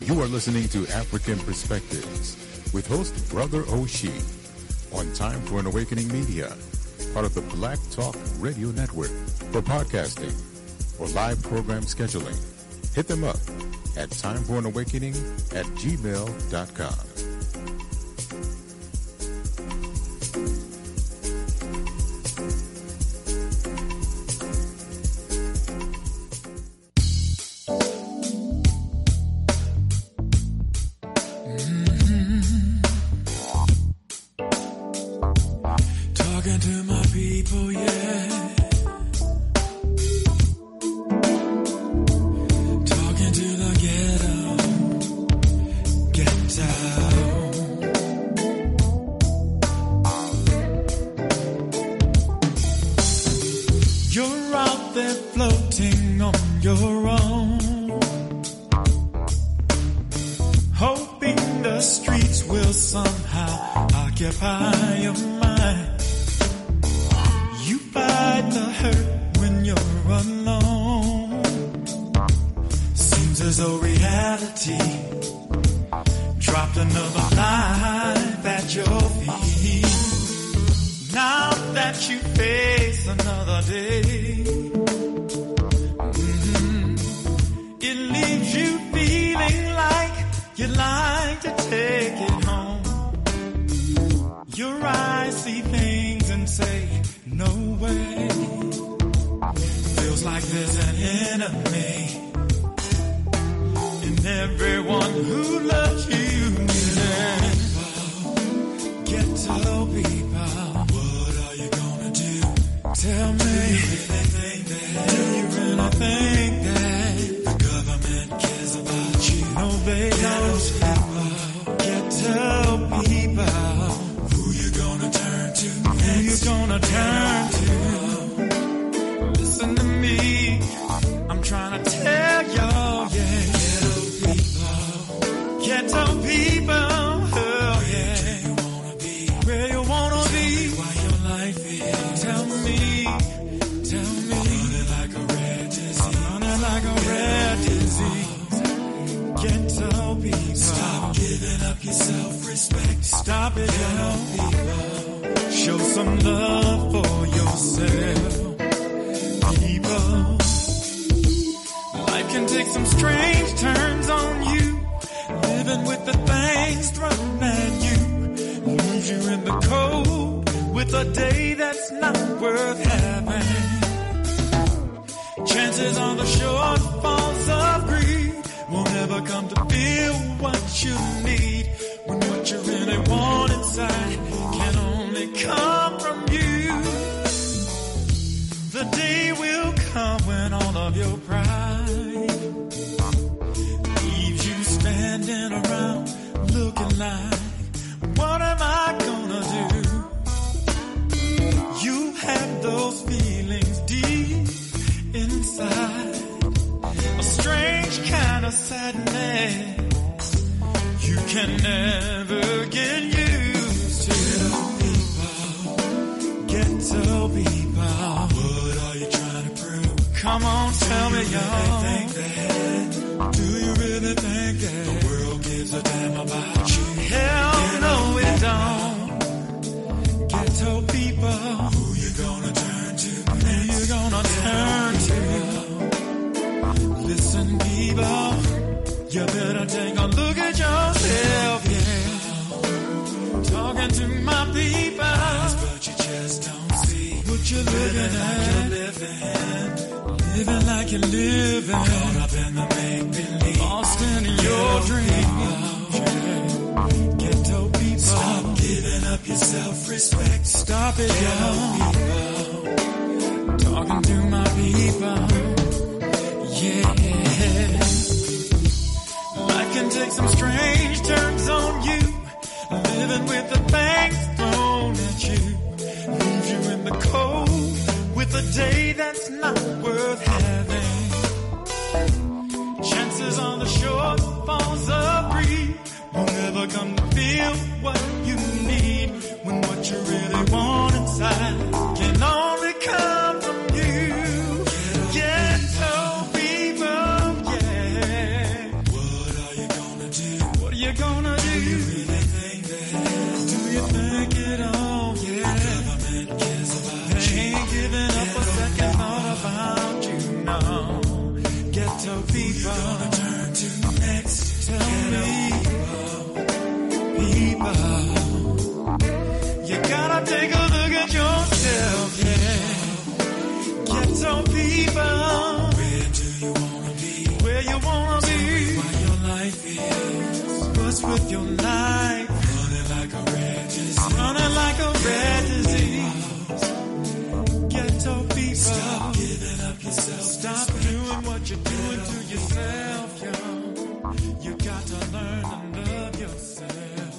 You are listening to African Perspectives with host Brother Oshie on Time for an Awakening Media, part of the Black Talk Radio Network. For podcasting or live program scheduling, hit them up at timeforanawakening@gmail.com. What you really want inside can only come Ghetto people, gonna turn to next. Tell me, people, you gotta take a look at yourself, yeah. Ghetto people, where do you wanna be? Where you wanna be? What your life is? What's with your life? Running like a red disease. Running like a red disease. Ghetto people, stop giving up yourself. Stop doing what you're doing to yourself, yo. You got to learn to love yourself.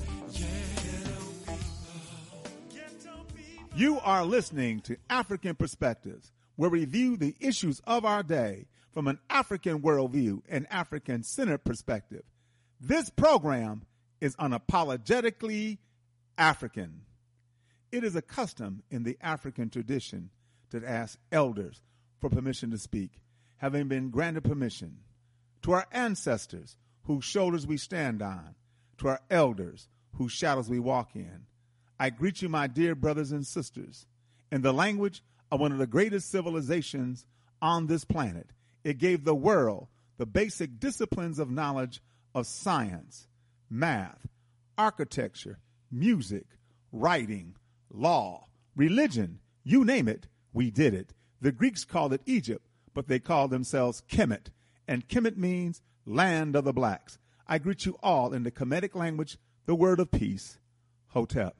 You are listening to African Perspectives, where we view the issues of our day from an African worldview and African-centered perspective. This program is unapologetically African. It is a custom in the African tradition to ask elders for permission to speak, having been granted permission. To our ancestors, whose shoulders we stand on, to our elders, whose shadows we walk in, I greet you, my dear brothers and sisters, in the language of one of the greatest civilizations on this planet. It gave the world the basic disciplines of knowledge of science, math, architecture, music, writing, law, religion, you name it, we did it. The Greeks called it Egypt, but they called themselves Kemet, and Kemet means land of the blacks. I greet you all in the Kemetic language, the word of peace, Hotep.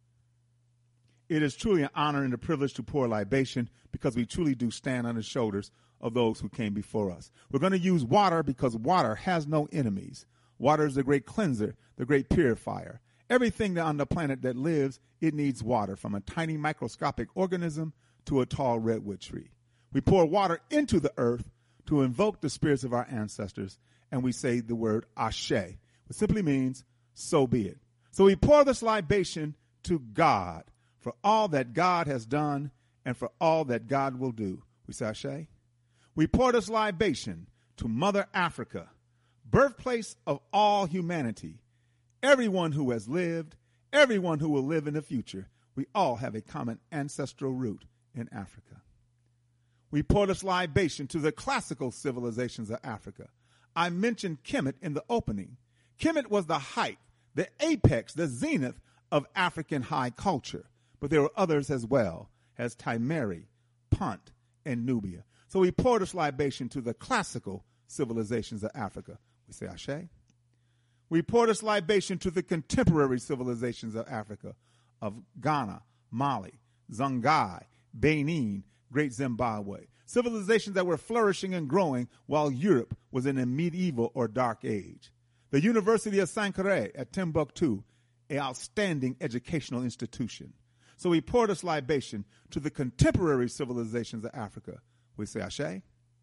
It is truly an honor and a privilege to pour libation because we truly do stand on the shoulders of those who came before us. We're going to use water because water has no enemies. Water is the great cleanser, the great purifier. Everything on the planet that lives, it needs water, from a tiny microscopic organism to a tall redwood tree. We pour water into the earth to invoke the spirits of our ancestors, and we say the word Ashe, which simply means, so be it. So we pour this libation to God for all that God has done and for all that God will do. We say Ashe. We pour this libation to Mother Africa, birthplace of all humanity. Everyone who has lived, everyone who will live in the future, we all have a common ancestral root in Africa. We pour this libation to the classical civilizations of Africa. I mentioned Kemet in the opening. Kemet was the height, the apex, the zenith of African high culture. But there were others as well, as Timeri, Punt, and Nubia. So we pour this libation to the classical civilizations of Africa. We say Ashe. We pour this libation to the contemporary civilizations of Africa, of Ghana, Mali, Songhai, Benin, Great Zimbabwe. Civilizations that were flourishing and growing while Europe was in a medieval or dark age. The University of Sankore at Timbuktu, an outstanding educational institution. So we pour this libation to the contemporary civilizations of Africa. We say Ashe.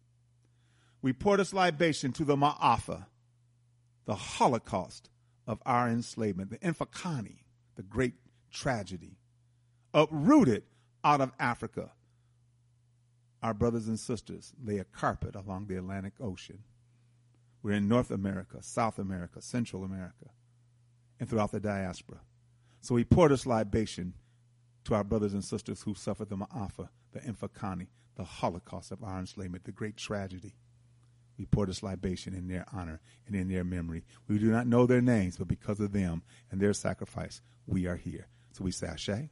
We pour this libation to the Ma'afa, the Holocaust of our enslavement, the Infakani, the great tragedy, uprooted out of Africa. Our brothers and sisters lay a carpet along the Atlantic Ocean. We're in North America, South America, Central America, and throughout the diaspora. So we pour this libation to our brothers and sisters who suffered the Ma'afa, the Infakani, the Holocaust of our enslavement, the great tragedy. We pour this libation in their honor and in their memory. We do not know their names, but because of them and their sacrifice, we are here. So we say Ashe.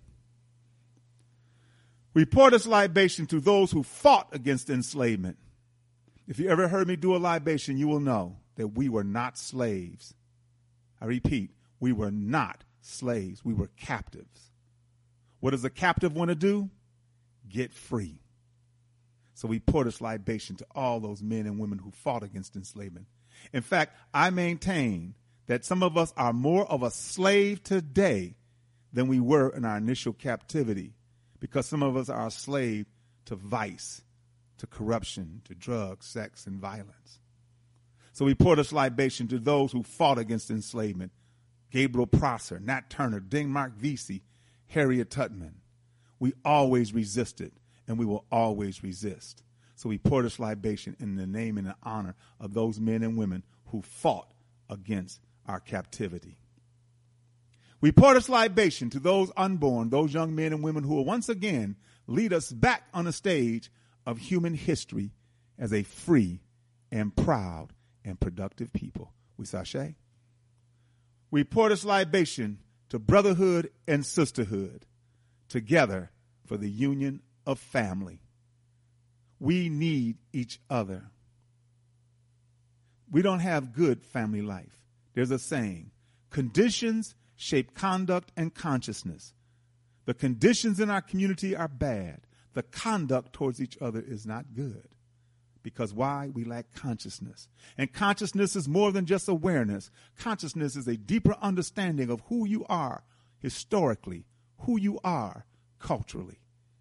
We pour this libation to those who fought against enslavement. If you ever heard me do a libation, you will know that we were not slaves. I repeat, we were not slaves. We were captives. What does a captive want to do? Get free. So we pour this libation to all those men and women who fought against enslavement. In fact, I maintain that some of us are more of a slave today than we were in our initial captivity, because some of us are a slave to vice, to corruption, to drugs, sex, and violence. So we pour this libation to those who fought against enslavement. Gabriel Prosser, Nat Turner, Denmark Vesey, Harriet Tubman. We always resisted, and we will always resist. So we pour this libation in the name and the honor of those men and women who fought against our captivity. We pour this libation to those unborn, those young men and women who will once again lead us back on the stage of human history as a free and proud and productive people. We sashay. We pour this libation to brotherhood and sisterhood, together for the union of family. We need each other. We don't have good family life. There's a saying, conditions shape conduct and consciousness. The conditions in our community are bad. The conduct towards each other is not good. Because why? We lack consciousness. And consciousness is more than just awareness. Consciousness is a deeper understanding of who you are historically, who you are culturally.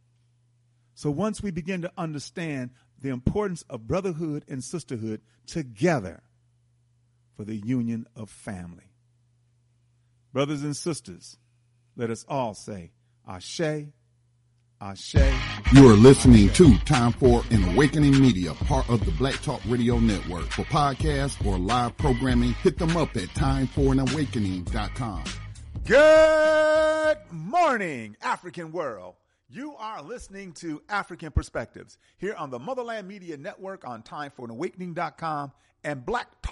So once we begin to understand the importance of brotherhood and sisterhood together for the union of family. Brothers and sisters, let us all say, Ashe, Ashe. You are listening to Time for an Awakening Media, part of the Black Talk Radio Network. For podcasts or live programming, hit them up at timeforanawakening.com. Good morning, African world. You are listening to African Perspectives here on the Motherland Media Network on timeforanawakening.com and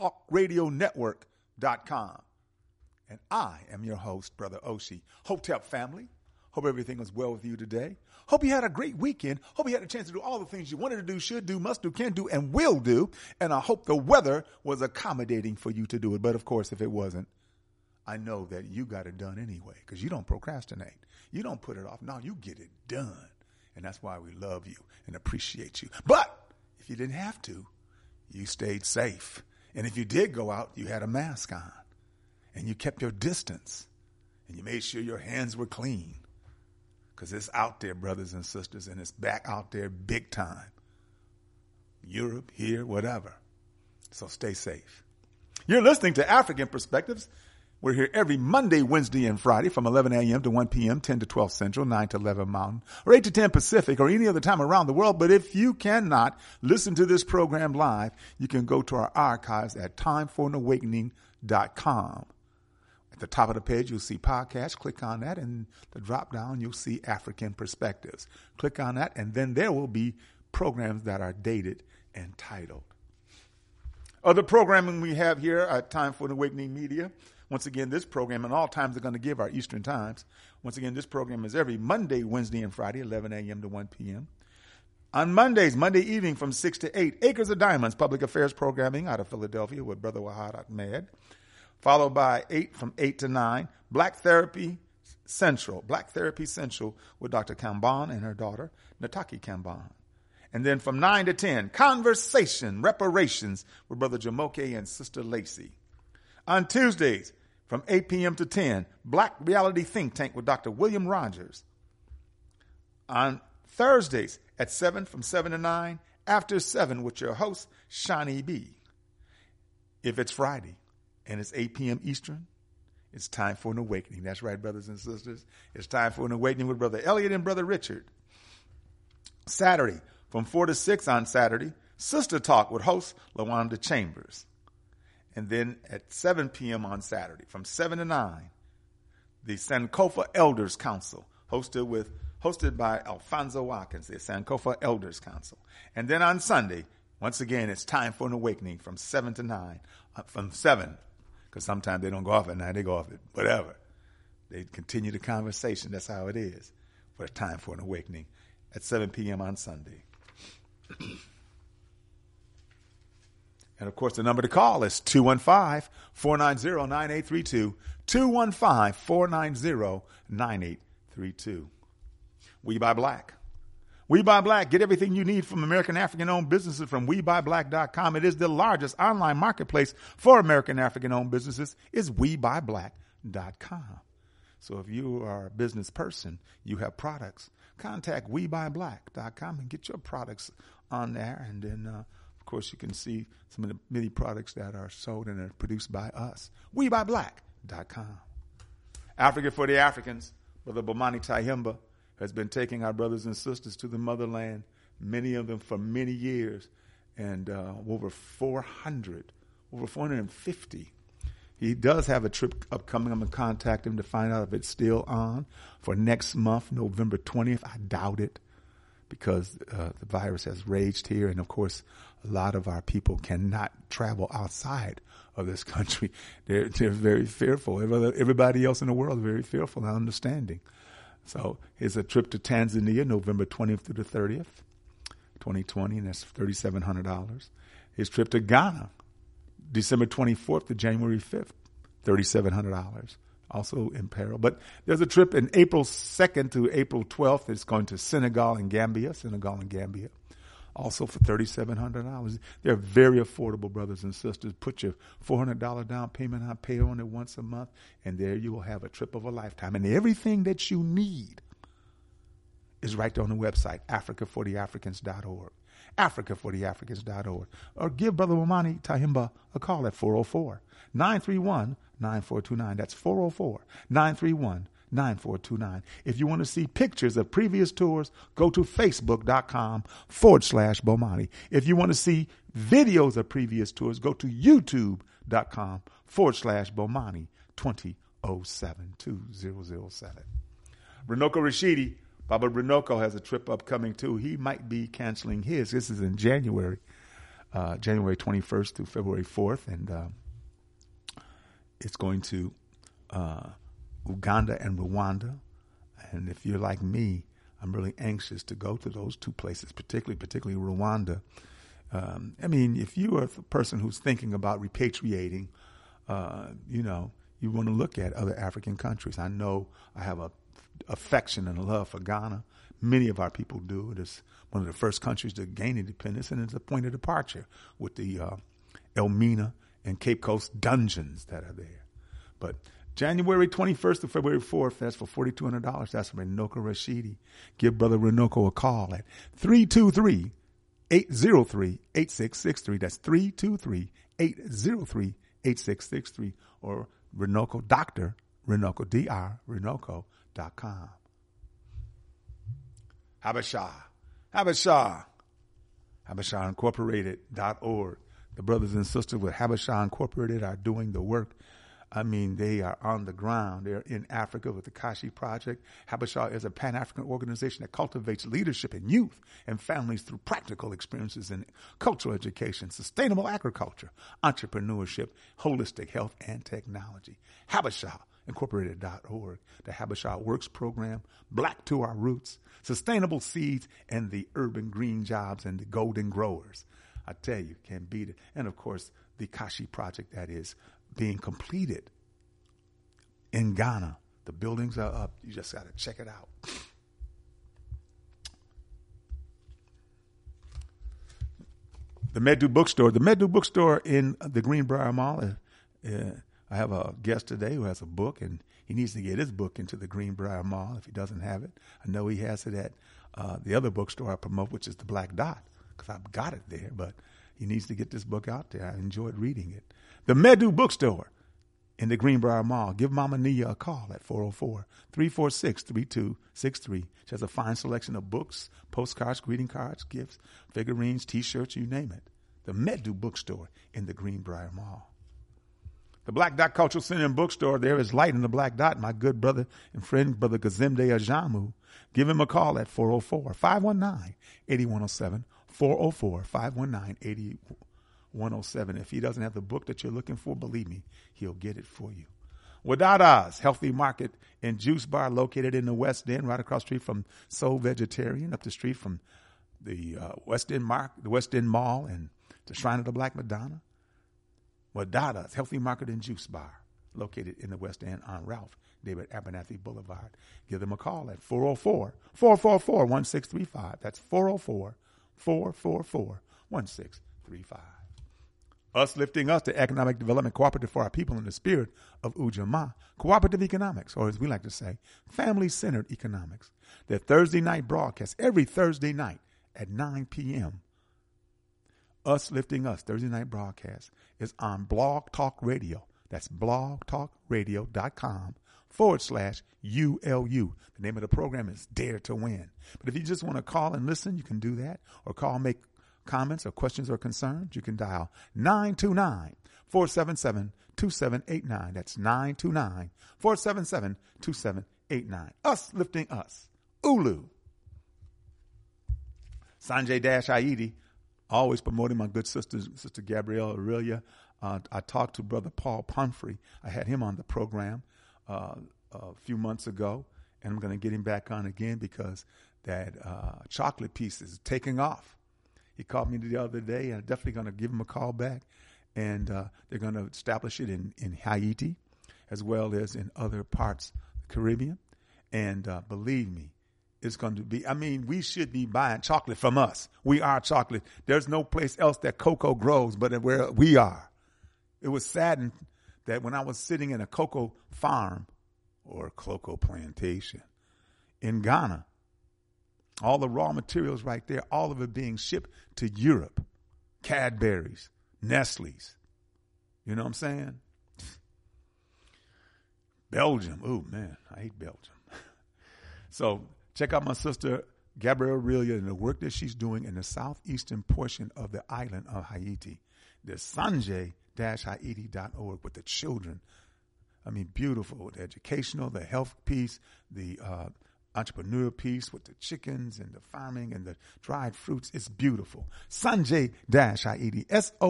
blacktalkradionetwork.com. And I am your host, Brother Oshi. Hotep family. Hope everything was well with you today. Hope you had a great weekend. Hope you had a chance to do all the things you wanted to do, should do, must do, can do, and will do. And I hope the weather was accommodating for you to do it. But of course, if it wasn't, I know that you got it done anyway, because you don't procrastinate. You don't put it off. No, you get it done. And that's why we love you and appreciate you. But if you didn't have to, you stayed safe. And if you did go out, you had a mask on. And you kept your distance. And you made sure your hands were clean. Because it's out there, brothers and sisters, and it's back out there big time. Europe, here, whatever. So stay safe. You're listening to African Perspectives. We're here every Monday, Wednesday, and Friday from 11 a.m. to 1 p.m., 10 to 12 Central, 9 to 11 Mountain, or 8 to 10 Pacific, or any other time around the world. But if you cannot listen to this program live, you can go to our archives at timeforanawakening.com. At the top of the page, you'll see podcasts. Click on that, and the drop down, you'll see African Perspectives. Click on that, and then there will be programs that are dated and titled. Other programming we have here at Time for an Awakening Media. Once again, this program, and all times are going to give our Eastern times. Once again, this program is every Monday, Wednesday, and Friday, 11 a.m. to 1 p.m. On Mondays, Monday evening from 6 to 8, Acres of Diamonds, public affairs programming out of Philadelphia with Brother Wahad Ahmed. Followed by 8 from 8 to 9, Black Therapy Central with Dr. Kamban and her daughter, Nataki Kamban. And then from 9 to 10, Conversation, Reparations with Brother Jamoke and Sister Lacey. On Tuesdays, from 8 p.m. to 10, Black Reality Think Tank with Dr. William Rogers. On Thursdays at 7 from 7 to 9, After 7 with your host, Shani B. If it's Friday and it's 8 p.m. Eastern, it's time for an awakening. That's right, brothers and sisters. It's time for an awakening with Brother Elliot and Brother Richard. Saturday, from 4 to 6 on Saturday, Sister Talk with host LaWanda Chambers. And then at 7 p.m. on Saturday, from 7 to 9, the Sankofa Elders Council, hosted by Alfonso Watkins, the Sankofa Elders Council. And then on Sunday, once again, it's time for an awakening from 7 to 9. From 7, because sometimes they don't go off at 9, they go off at whatever. They continue the conversation. That's how it is. For a time for an awakening at 7 p.m. on Sunday. And, of course, the number to call is 215-490-9832, 215-490-9832. We Buy Black. We Buy Black. Get everything you need from American African-owned businesses from WeBuyBlack.com. It is the largest online marketplace for American African-owned businesses. Is WeBuyBlack.com. So if you are a business person, you have products, contact WeBuyBlack.com and get your products on there. And then, of course, you can see some of the many products that are sold and are produced by us. WeBuyBlack.com. Africa for the Africans. Brother Bomani Tyehimba has been taking our brothers and sisters to the motherland, many of them for many years, and over 450. He does have a trip upcoming. I'm going to contact him to find out if it's still on for next month, November 20th. I doubt it. because the virus has raged here. And, of course, a lot of our people cannot travel outside of this country. They're very fearful. Everybody else in the world is very fearful and understanding. So here's a trip to Tanzania, November 20th through the 30th, 2020, and that's $3,700. His trip to Ghana, December 24th to January 5th, $3,700. Also in peril. But there's a trip in April 2nd to April 12th. It's going to Senegal and Gambia, also for $3,700. They're very affordable, brothers and sisters. Put your $400 down payment on, pay on it once a month, and there you will have a trip of a lifetime. And everything that you need is right there on the website, africafortheafricans.org. africafortheafricans.org. Or give Brother Bomani Tyehimba a call at 404-931-9429. That's 404-931-9429. If you want to see pictures of previous tours, go to facebook.com/Bomani. If you want to see videos of previous tours, go to youtube.com/Bomani 2007. Runoko Rashidi, Baba Runoko has a trip upcoming too. He might be canceling his. This is in January 21st through February 4th. And it's going to Uganda and Rwanda. And if you're like me, I'm really anxious to go to those two places, particularly Rwanda. If you are a person who's thinking about repatriating, you want to look at other African countries. I know I have a affection and a love for Ghana. Many of our people do. It is one of the first countries to gain independence, and it's a point of departure with the Elmina and Cape Coast dungeons that are there. But January 21st to February 4th, that's for $4,200. That's Runoko Rashidi. Give Brother Runoko a call at 323-803-8663. That's 323-803-8663. Or Runoko, Dr. Runoko, Dr. Runoko.com. HabashahIncorporated.org. The brothers and sisters with Habashah Incorporated are doing the work. They are on the ground. They're in Africa with the Kashi Project. Habashah is a Pan-African organization that cultivates leadership in youth and families through practical experiences in cultural education, sustainable agriculture, entrepreneurship, holistic health, and technology. HabashahIncorporated.org. The Habashah Works Program, Black to Our Roots, Sustainable Seeds, and the Urban Green Jobs and the Golden Growers. I tell you, can't beat it. And, of course, the Kashi Project that is being completed in Ghana. The buildings are up. You just got to check it out. The Medu Bookstore. The Medu Bookstore in the Greenbrier Mall. I have a guest today who has a book, and he needs to get his book into the Greenbrier Mall if he doesn't have it. I know he has it at the other bookstore I promote, which is the Black Dot, because I've got it there, but he needs to get this book out there. I enjoyed reading it. The Medu Bookstore in the Greenbrier Mall. Give Mama Nia a call at 404-346-3263. She has a fine selection of books, postcards, greeting cards, gifts, figurines, T-shirts, you name it. The Medu Bookstore in the Greenbrier Mall. The Black Dot Cultural Center and Bookstore, there is light in the Black Dot. My good brother and friend, Brother Gazimde Ajamu. Give him a call at 404-519-8107. 404-519-8107. If he doesn't have the book that you're looking for, believe me, he'll get it for you. Wadada's Healthy Market and Juice Bar, located in the West End, right across the street from Soul Vegetarian, up the street from the West End Mall and the Shrine of the Black Madonna. Wadada's Healthy Market and Juice Bar, located in the West End on Ralph David Abernathy Boulevard. Give them a call at 404-444-1635. That's 404-444-1635. Us Lifting Us, the economic development cooperative for our people in the spirit of Ujamaa, cooperative economics, or as we like to say, family-centered economics. Their Thursday night broadcast every Thursday night at 9 p.m. Us Lifting Us, Thursday night broadcast, is on Blog Talk Radio. That's blogtalkradio.com/ULU. The name of the program is Dare to Win. But if you just want to call and listen, you can do that. Or call, make comments or questions or concerns. You can dial 929-477-2789. That's 929-477-2789. Us Lifting Us. Ulu. Sanjay-Haiti, always promoting my good sister Gabrielle Aurelia. I talked to Brother Paul Pumphrey. I had him on the program a few months ago, and I'm going to get him back on again because that chocolate piece is taking off. He called me the other day, and I'm definitely going to give him a call back. And they're going to establish it in Haiti as well as in other parts of the Caribbean. And believe me, it's going to be, we should be buying chocolate from us. We are chocolate. There's no place else that cocoa grows but where we are. It was saddened that when I was sitting in a cocoa farm or cocoa plantation in Ghana, all the raw materials right there, all of it being shipped to Europe, Cadbury's, Nestle's. You know what I'm saying? Belgium. Oh, man, I hate Belgium. So check out my sister, Gabrielle Aurelia, and the work that she's doing in the southeastern portion of the island of Haiti. There's Sanjay-Haiti.org with the children. Beautiful. The educational, the health piece, the entrepreneur piece with the chickens and the farming and the dried fruits. It's beautiful. Sanjay-Haiti,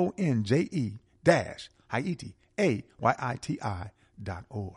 SONJE-Haiti, AYITI.org.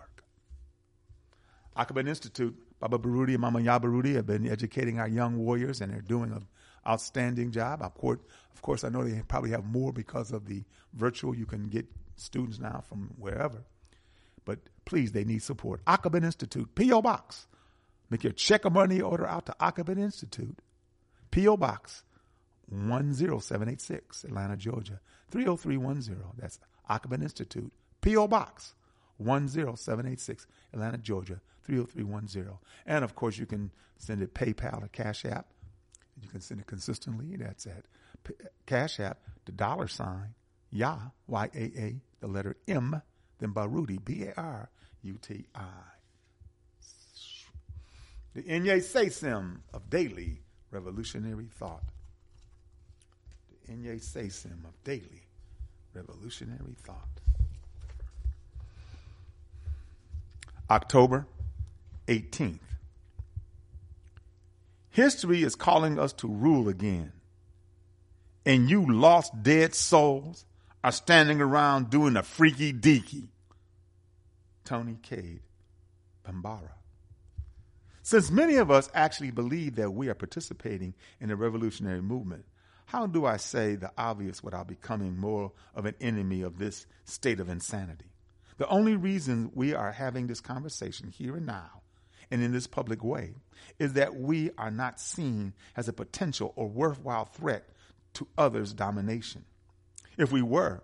Aqaba Institute, Baba Baruti and Mama Yabaruti have been educating our young warriors, and they're doing an outstanding job. Of course, I know they probably have more because of the virtual. You can get students now from wherever. But please, they need support. Aqaba Institute, P.O. Box. Make your check or money order out to Aqaba Institute, P.O. Box 10786, Atlanta, Georgia, 30310. That's Aqaba Institute, P.O. Box 10786, Atlanta, Georgia, 30310. And, of course, you can send it PayPal or Cash App. You can send it consistently. That's at Cash App, the $, YA, Y-A-A, the letter M, then Baruti, B-A-R-U-T-I. The Inye Seisim of daily revolutionary thought. The Inye Seisim of daily revolutionary thought. October 18th. History is calling us to rule again. And you lost dead souls are standing around doing a freaky deaky. Tony Cade Bambara. Since many of us actually believe that we are participating in the revolutionary movement, how do I say the obvious without becoming more of an enemy of this state of insanity? The only reason we are having this conversation here and now and in this public way is that we are not seen as a potential or worthwhile threat to others' domination. If we were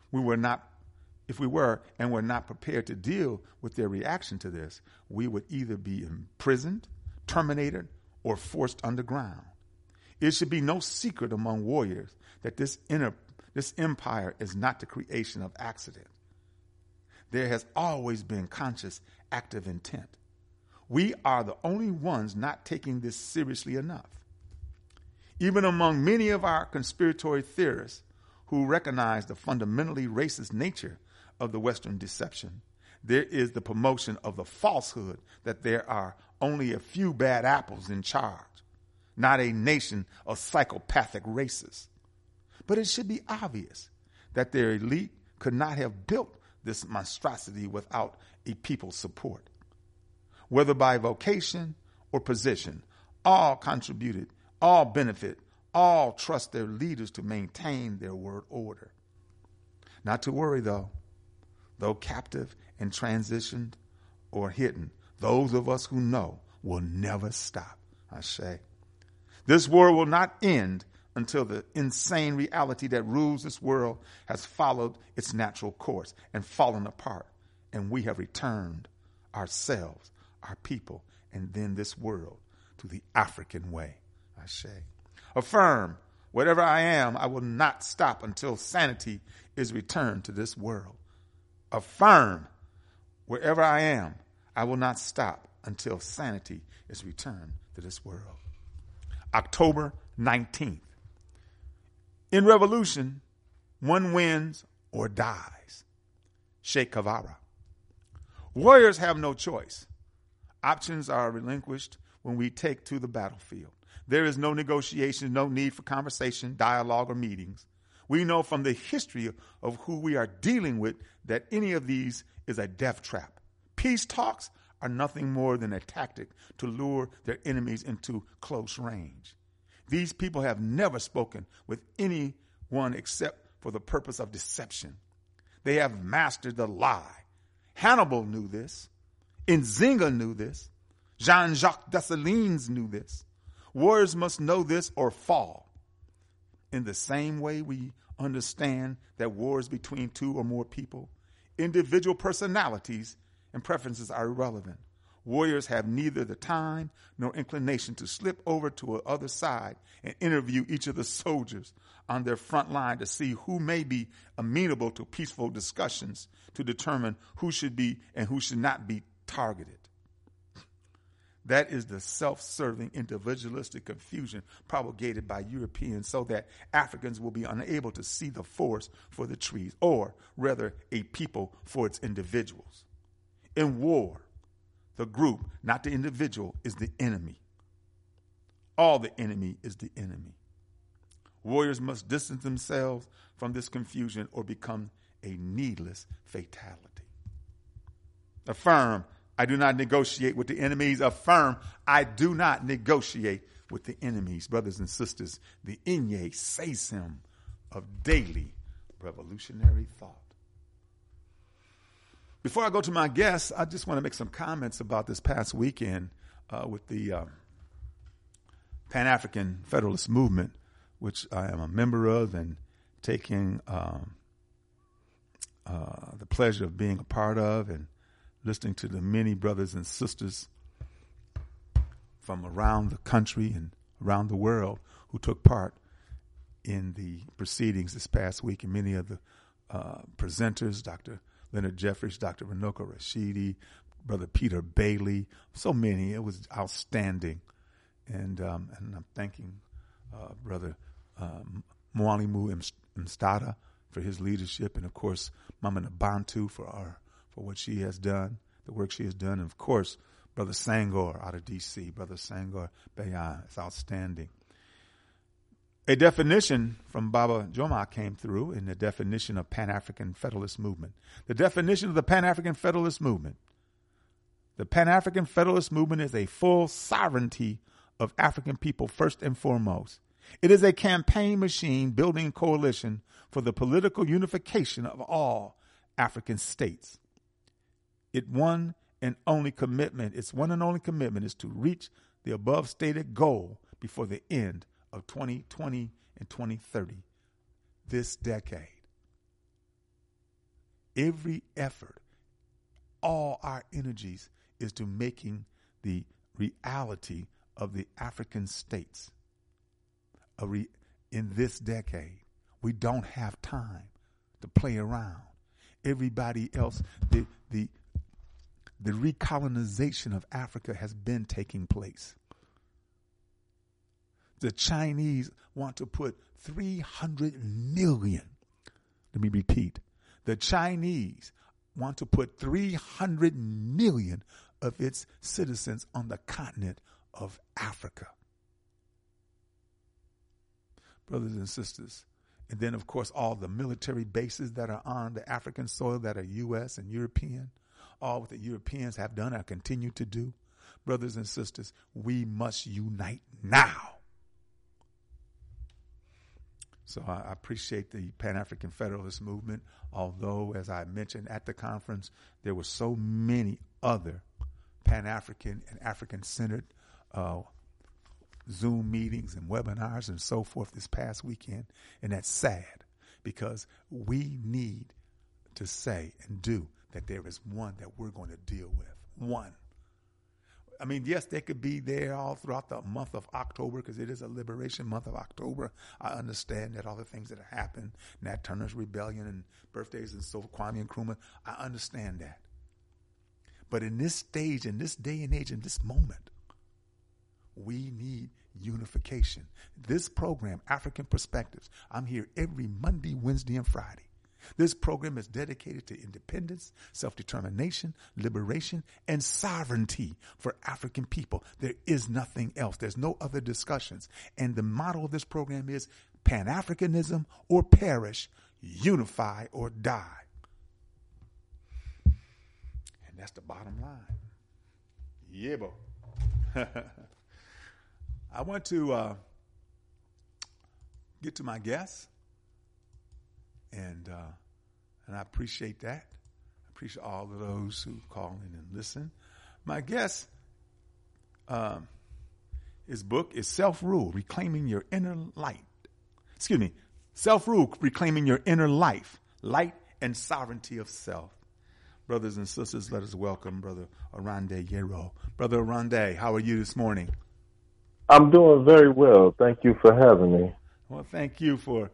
and were not prepared to deal with their reaction to this, we would either be imprisoned, terminated, or forced underground. It should be no secret among warriors that this empire is not the creation of accident. There has always been conscious, active intent. We are the only ones not taking this seriously enough. Even among many of our conspiratory theorists who recognize the fundamentally racist nature of the Western deception, there is the promotion of the falsehood that there are only a few bad apples in charge, not a nation of psychopathic racists. But it should be obvious that their elite could not have built this monstrosity without a people's support. Whether by vocation or position, all contributed, all benefit, all trust their leaders to maintain their word order. Not to worry, though captive and transitioned or hidden, those of us who know will never stop. I say, this war will not end until the insane reality that rules this world has followed its natural course and fallen apart, and we have returned ourselves, our people, and then this world to the African way. I say, affirm, whatever I am, I will not stop until sanity is returned to this world. Affirm, wherever I am, I will not stop until sanity is returned to this world. October 19th. In revolution, one wins or dies. Che Guevara. Warriors have no choice. Options are relinquished when we take to the battlefield. There is no negotiation, no need for conversation, dialogue, or meetings. We know from the history of who we are dealing with that any of these is a death trap. Peace talks are nothing more than a tactic to lure their enemies into close range. These people have never spoken with anyone except for the purpose of deception. They have mastered the lie. Hannibal knew this. Nzinga knew this. Jean-Jacques Dessalines knew this. Warriors must know this or fall. In the same way we understand that wars between two or more people, individual personalities and preferences are irrelevant. Warriors have neither the time nor inclination to slip over to the other side and interview each of the soldiers on their front line to see who may be amenable to peaceful discussions to determine who should be and who should not be targeted. That is the self-serving, individualistic confusion propagated by Europeans so that Africans will be unable to see the forest for the trees, or rather a people for its individuals. In war, the group, not the individual, is the enemy. All the enemy is the enemy. Warriors must distance themselves from this confusion or become a needless fatality. Affirm, I do not negotiate with the enemies. Affirm, I do not negotiate with the enemies. Brothers and sisters, the Inye Seisim of daily revolutionary thought. Before I go to my guests, I just want to make some comments about this past weekend with the Pan-African Federalist Movement, which I am a member of and taking the pleasure of being a part of, and listening to the many brothers and sisters from around the country and around the world who took part in the proceedings this past week, and many of the presenters, Dr. Leonard Jeffries, Dr. Runoko Rashidi, Brother Peter Bailey, so many. It was outstanding. And I'm thanking Brother Mwalimu Mstada for his leadership, and of course Mama Nabantu for what she has done, the work she has done, and of course Brother Sangor out of D.C., Brother Sangor Bayan. It's outstanding. A definition from Baba Joma came through in the definition of Pan-African Federalist Movement. The definition of the Pan-African Federalist Movement. The Pan-African Federalist Movement is a full sovereignty of African people first and foremost. It is a campaign machine building coalition for the political unification of all African states. Its one and only commitment is to reach the above stated goal before the end of 2020 and 2030, this decade. Every effort, all our energies is to making the reality of the African states in this decade. We don't have time to play around. Everybody else, the recolonization of Africa has been taking place. The Chinese want to put 300 million. Let me repeat. The Chinese want to put 300 million of its citizens on the continent of Africa. Brothers and sisters. And then, of course, all the military bases that are on the African soil that are U.S. and European, all what the Europeans have done and continue to do. Brothers and sisters, we must unite now. So I appreciate the Pan-African Federalist Movement, although, as I mentioned at the conference, there were so many other Pan-African and African-centered Zoom meetings and webinars and so forth this past weekend, and that's sad because we need to say and do that there is one that we're going to deal with. One. I mean, yes, they could be there all throughout the month of October because it is a liberation month of October. I understand that all the things that have happened, Nat Turner's rebellion and birthdays and so forth, Kwame Nkrumah, I understand that. But in this stage, in this day and age, in this moment, we need unification. This program, African Perspectives, I'm here every Monday, Wednesday, and Friday. This program is dedicated to independence, self-determination, liberation, and sovereignty for African people. There is nothing else. There's no other discussions. And the motto of this program is Pan-Africanism or perish, unify or die. And that's the bottom line. Yeah, bo. I want to get to my guests, and I appreciate that. I appreciate all of those who call in and listen. My guest, his book is Self-Rule, Reclaiming Your Inner Light. Self-Rule, Reclaiming Your Inner Life, Light and Sovereignty of Self. Brothers and sisters, let us welcome Brother Orande Yero. Brother Orande, how are you this morning? I'm doing very well. Thank you for having me. Well, thank you for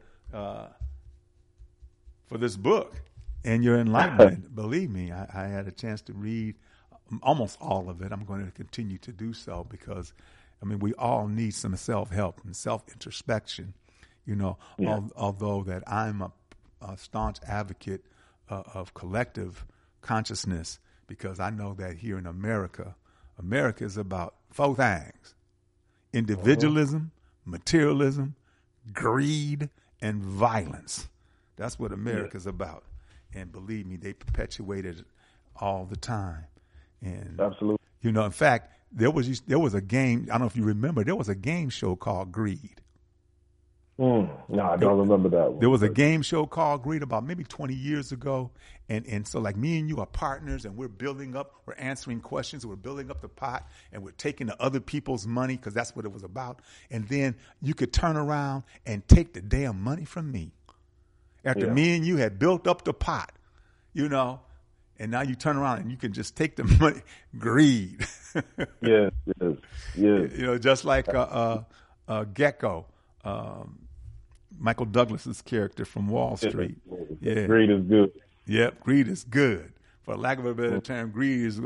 this book and your enlightenment. Believe me, I had a chance to read almost all of it. I'm going to continue to do so because, we all need some self-help and self-introspection. Although that I'm a staunch advocate of collective consciousness, because I know that here in America is about four things: individualism, materialism, greed, and violence. That's what America's about. And believe me, they perpetuate it all the time. And absolutely. In fact, there was a game, I don't know if you remember, there was a game show called Greed. No, I don't remember that one. There was a game show called Greed about maybe 20 years ago. And so like me and you are partners, and we're answering questions, we're building up the pot, and we're taking the other people's money because that's what it was about. And then you could turn around and take the damn money from me. After me and you had built up the pot, and now you turn around and you can just take the money. Greed. Yes. Just like Gecko. Michael Douglas's character from Wall Street. Yeah. Greed is good. Yep, greed is good. For lack of a better term, greed is,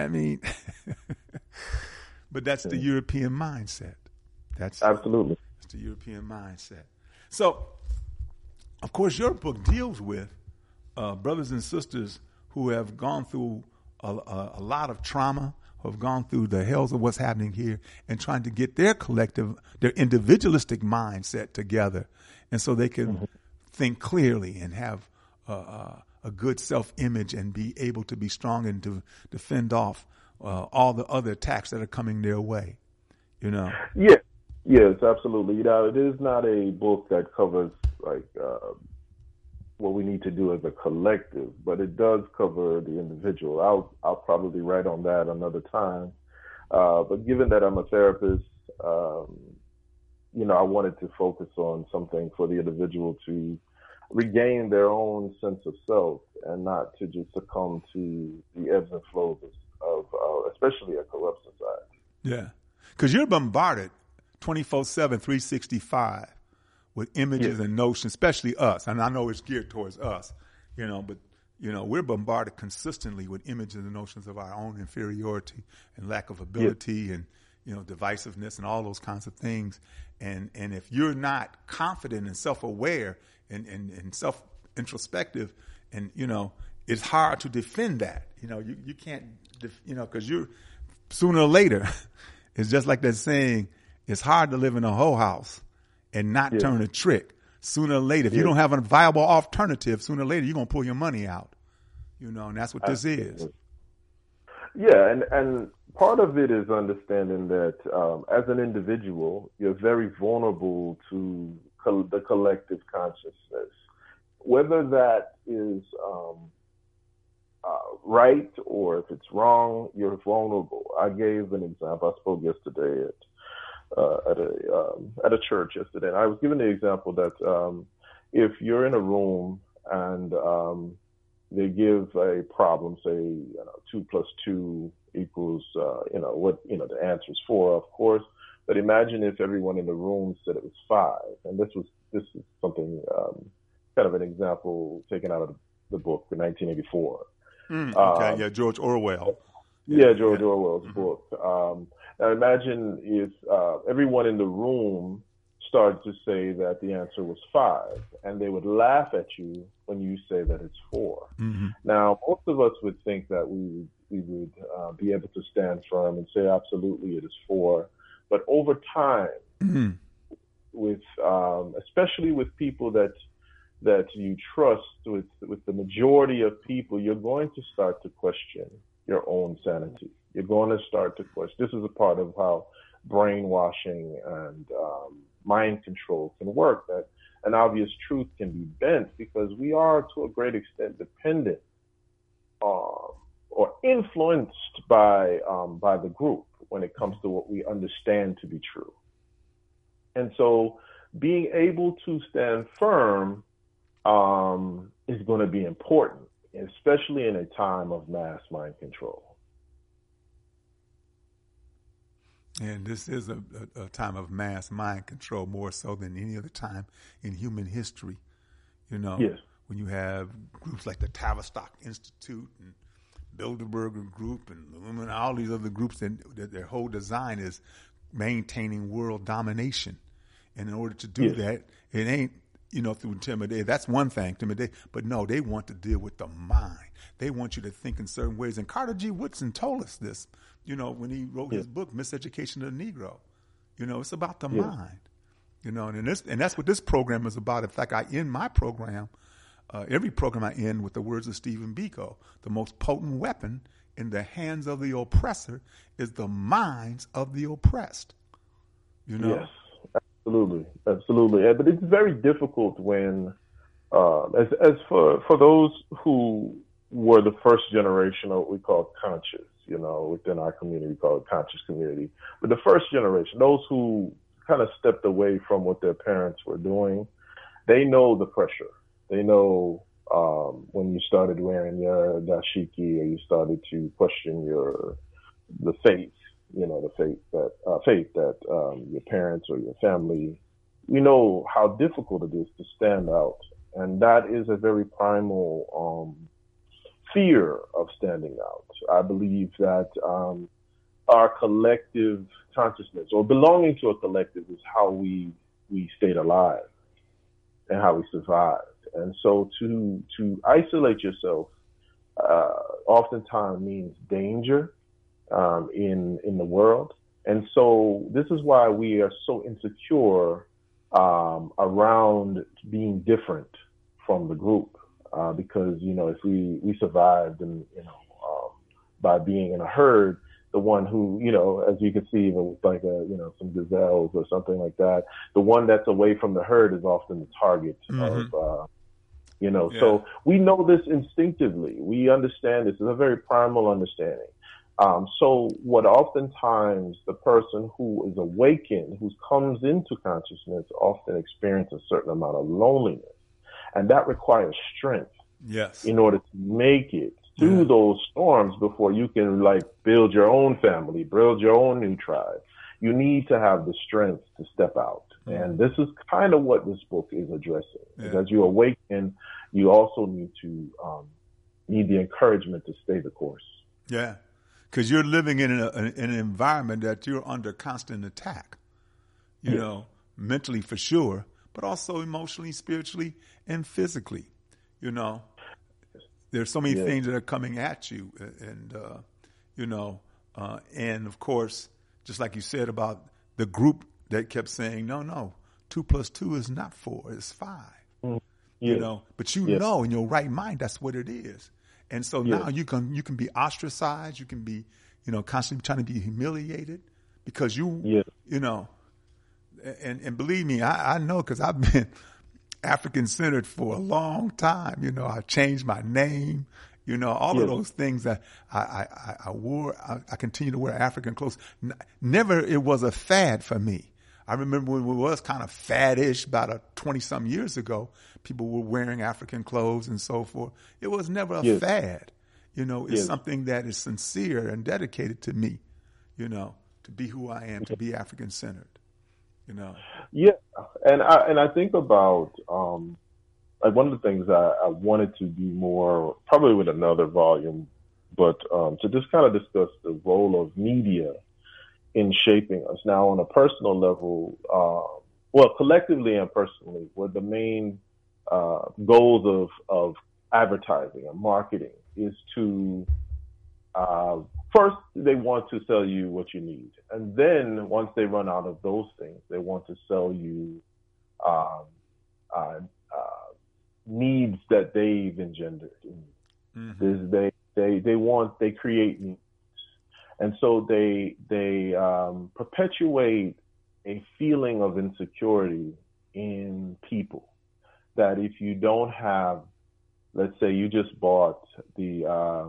but that's the European mindset. Absolutely. It's the European mindset. So, of course, your book deals with brothers and sisters who have gone through a lot of trauma, who have gone through the hells of what's happening here, and trying to get their individualistic mindset together, and so they can think clearly and have a good self-image and be able to be strong and to defend off all the other attacks that are coming their way. Yes, absolutely. It is not a book that covers what we need to do as a collective, but it does cover the individual. I'll probably write on that another time. But given that I'm a therapist, I wanted to focus on something for the individual to regain their own sense of self and not to just succumb to the ebbs and flows of especially a corrupt society. Yeah, because you're bombarded 24/7, 365 with images and notions, especially us. And I know it's geared towards us, but we're bombarded consistently with images and notions of our own inferiority and lack of ability and, divisiveness and all those kinds of things. And if you're not confident and self-aware and self-introspective, and, it's hard to defend that. You can't, because you're sooner or later, it's just like that saying, it's hard to live in a whole house and not turn a trick. Sooner or later, if you don't have a viable alternative, sooner or later, you're going to pull your money out. And that's what this is. Yeah, and part of it is understanding that as an individual, you're very vulnerable to the collective consciousness. Whether that is right or if it's wrong, you're vulnerable. I gave an example. I spoke yesterday at a church yesterday, and I was given the example that if you're in a room and they give a problem, say 2 + 2 equals what the answer is 4, of course. But imagine if everyone in the room said it was 5, and this is something kind of an example taken out of the book, the 1984. Okay, George Orwell. George Orwell's book. Now imagine if everyone in the room start to say that the answer was 5, and they would laugh at you when you say that it's 4. Mm-hmm. Now, most of us would think that we would be able to stand firm and say absolutely it is 4, but over time, mm-hmm. with especially with people that you trust, with the majority of people, you're going to start to question your own sanity. You're going to start to question. This is a part of how brainwashing and mind control can work, that an obvious truth can be bent because we are to a great extent dependent or influenced by the group when it comes to what we understand to be true. And so being able to stand firm is going to be important, especially in a time of mass mind control. And this is a time of mass mind control, more so than any other time in human history. You know, yes. When you have groups like the Tavistock Institute and Bilderberger Group and all these other groups, and their whole design is maintaining world domination. And in order to do that, it ain't, through intimidation. That's one thing, intimidation. But no, they want to deal with the mind. They want you to think in certain ways. And Carter G. Woodson told us this, when he wrote his book, Miseducation of the Negro. It's about the mind. And that's what this program is about. In fact, I end my program, every program I end with the words of Stephen Biko. The most potent weapon in the hands of the oppressor is the minds of the oppressed. Yes. Absolutely. But it's very difficult when, as for those who were the first generation of what we call conscious, within our community, we call it conscious community. But the first generation, those who kind of stepped away from what their parents were doing, they know the pressure. They know when you started wearing your dashiki or you started to question the faith. The faith that your parents or your family, we know how difficult it is to stand out. And that is a very primal fear of standing out. I believe that our collective consciousness or belonging to a collective is how we stayed alive and how we survived. And so to isolate yourself oftentimes means danger in the world. And so this is why we are so insecure around being different from the group, because, if we survived and, by being in a herd, the one who, as you can see, with like some gazelles or something like that, the one that's away from the herd is often the target of, so we know this instinctively. We understand this. It's a very primal understanding. So what oftentimes the person who is awakened, who comes into consciousness, often experiences a certain amount of loneliness. And that requires strength in order to make it through those storms before you can build your own family, build your own new tribe. You need to have the strength to step out. And this is kind of what this book is addressing. As you awaken, you also need the encouragement to stay the course. Yeah. Because you're living in an environment that you're under constant attack, mentally for sure, but also emotionally, spiritually, and physically. There's so many things that are coming at you, and and of course, just like you said about the group that kept saying, no, 2 + 2 is not 4, it's 5. But know in your right mind that's what it is. And so now you can be ostracized. You can be, constantly trying to be humiliated because and believe me, I know because I've been African centered for a long time. I changed my name. All of those things that I wore. I continue to wear African clothes. Never it was a fad for me. I remember when it was kind of faddish about 20-some years ago. People were wearing African clothes and so forth. It was never a fad. It's something that is sincere and dedicated to me, to be who I am, to be African centered, Yeah. And I think about, one of the things I wanted to do more, probably with another volume, but to just kind of discuss the role of media in shaping us. Now, on a personal level, well, collectively and personally, were the main goals of advertising and marketing is to first they want to sell you what you need, and then once they run out of those things, they want to sell you needs that they've engendered. They create needs, and so they perpetuate a feeling of insecurity in people. That if you don't have, let's say you just bought the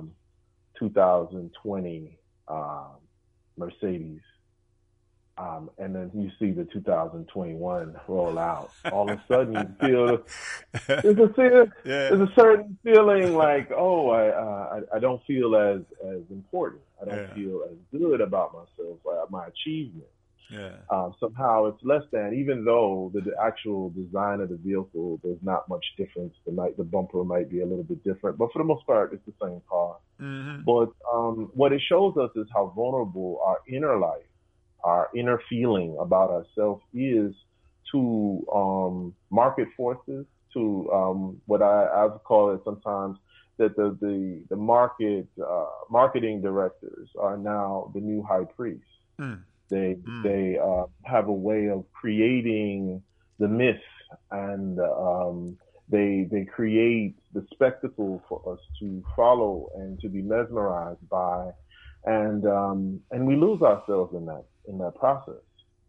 2020 Mercedes, and then you see the 2021 roll out, all of a sudden you feel there's a certain feeling like, oh, I don't feel as important. I don't feel as good about myself, my achievement. Somehow it's less than, even though the actual design of the vehicle, there's not much difference. The bumper might be a little bit different, but for the most part, it's the same car. But what it shows us is how vulnerable our inner life, our inner feeling about ourselves is to market forces, to what I've called it sometimes that the marketing directors are now the new high priests. They have a way of creating the myth, and they create the spectacle for us to follow and to be mesmerized by, and we lose ourselves in that process.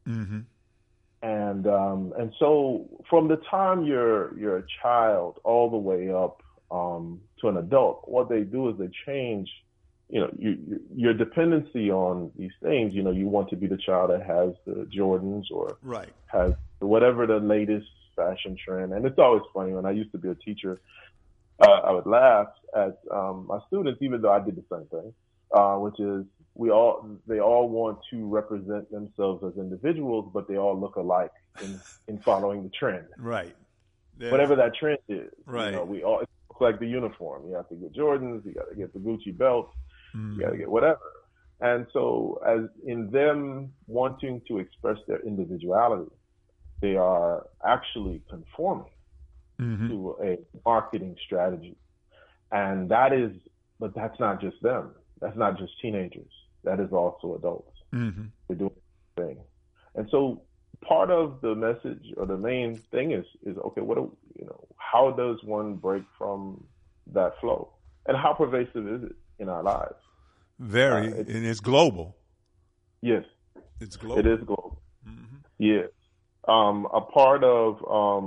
And so from the time you're a child all the way up to an adult, what they do is they change. Your dependency on these things, you want to be the child that has the Jordans or has whatever the latest fashion trend. And it's always funny, when I used to be a teacher, I would laugh at my students, even though I did the same thing, which is they all want to represent themselves as individuals, but they all look alike in following the trend. Whatever that trend is. We all, it's like the uniform. You have to get Jordans, you got to get the Gucci belt. You got to get whatever. And so as in them wanting to express their individuality, they are actually conforming to a marketing strategy. And but that's not just them. That's not just teenagers. That is also adults. They're doing the thing. And so part of the message, or the main thing is okay, how does one break from that flow? And how pervasive is it in our lives? And it's global. Yes. It's global. It is global. Yes. A part of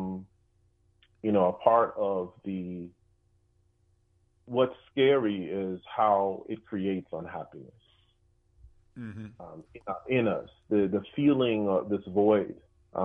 what's scary is how it creates unhappiness in us. The feeling of this void.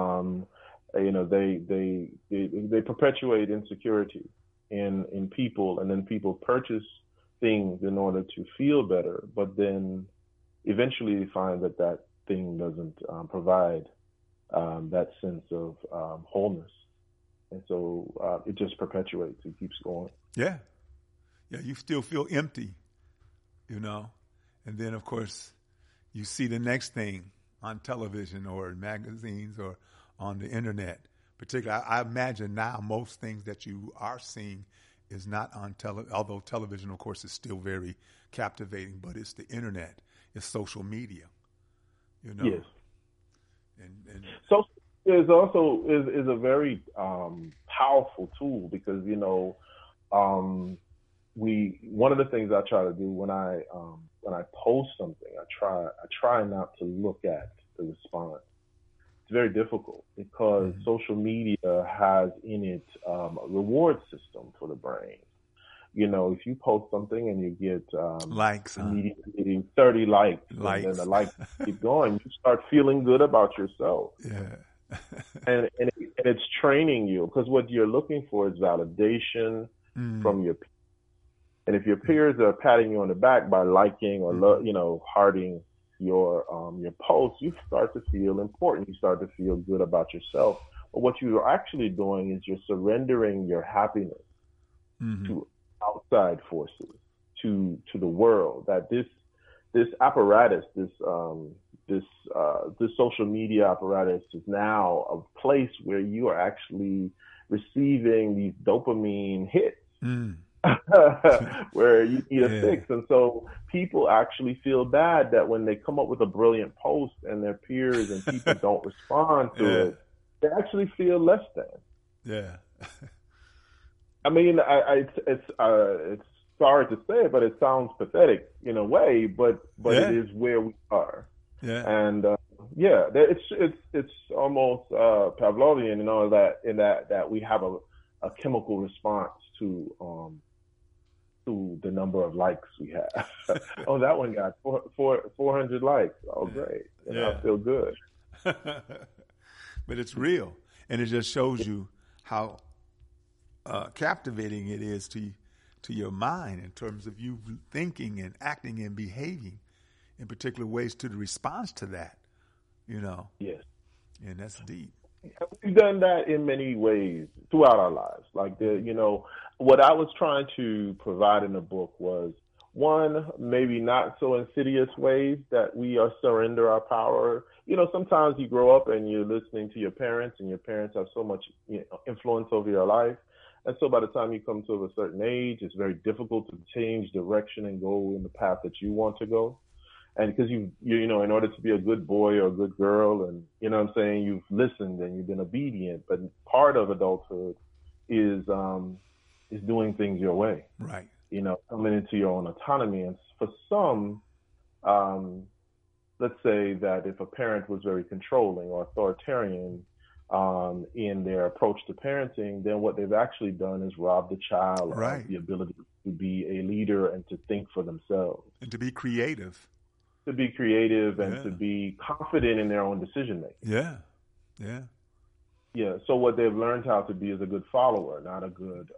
They perpetuate insecurity in people, and then people purchase things in order to feel better, but then eventually you find that thing doesn't provide that sense of wholeness, and so it just perpetuates. It keeps going. Yeah, you still feel empty, and then of course you see the next thing on television or in magazines or on the internet. Particularly, I imagine now most things that you are seeing is not on although television, of course, is still very captivating, but it's the internet, it's social media, Yes. And social media is also is a very powerful tool, because one of the things I try to do when I post something, I try not to look at the response. It's very difficult because social media has in it a reward system for the brain. If you post something and you get likes, immediately 30 likes, and then the likes keep going, you start feeling good about yourself. Yeah. and it's training you, because what you're looking for is validation from your peers. And if your peers are patting you on the back by liking or hearting your posts, you start to feel important. You start to feel good about yourself. But what you're actually doing is you're surrendering your happiness to outside forces, to the world. That this apparatus, this this social media apparatus is now a place where you are actually receiving these dopamine hits. Where you eat a fix. And so people actually feel bad that when they come up with a brilliant post and their peers and people don't respond to it, they actually feel less than. Yeah. I mean, it's sorry to say it, but it sounds pathetic in a way, but it is where we are. Yeah. And it's almost Pavlovian, in that we have a chemical response to the number of likes we have. Oh, that one got 400 likes. Oh, great. I feel good. But it's real. And it just shows you how captivating it is to your mind in terms of you thinking and acting and behaving in particular ways to the response to that, Yes. And that's deep. We've done that in many ways throughout our lives. Like, what I was trying to provide in the book was, one, maybe not so insidious ways that we surrender our power. Sometimes you grow up and you're listening to your parents, and your parents have so much influence over your life. And so by the time you come to a certain age, it's very difficult to change direction and go in the path that you want to go. And because you in order to be a good boy or a good girl, and you've listened and you've been obedient. But part of adulthood is doing things your way. Right. Coming into your own autonomy. And for some, let's say that if a parent was very controlling or authoritarian in their approach to parenting, then what they've actually done is rob the child of the ability to be a leader and to think for themselves. And to be creative. And to be confident in their own decision making. Yeah. So what they've learned how to be is a good follower, not a good,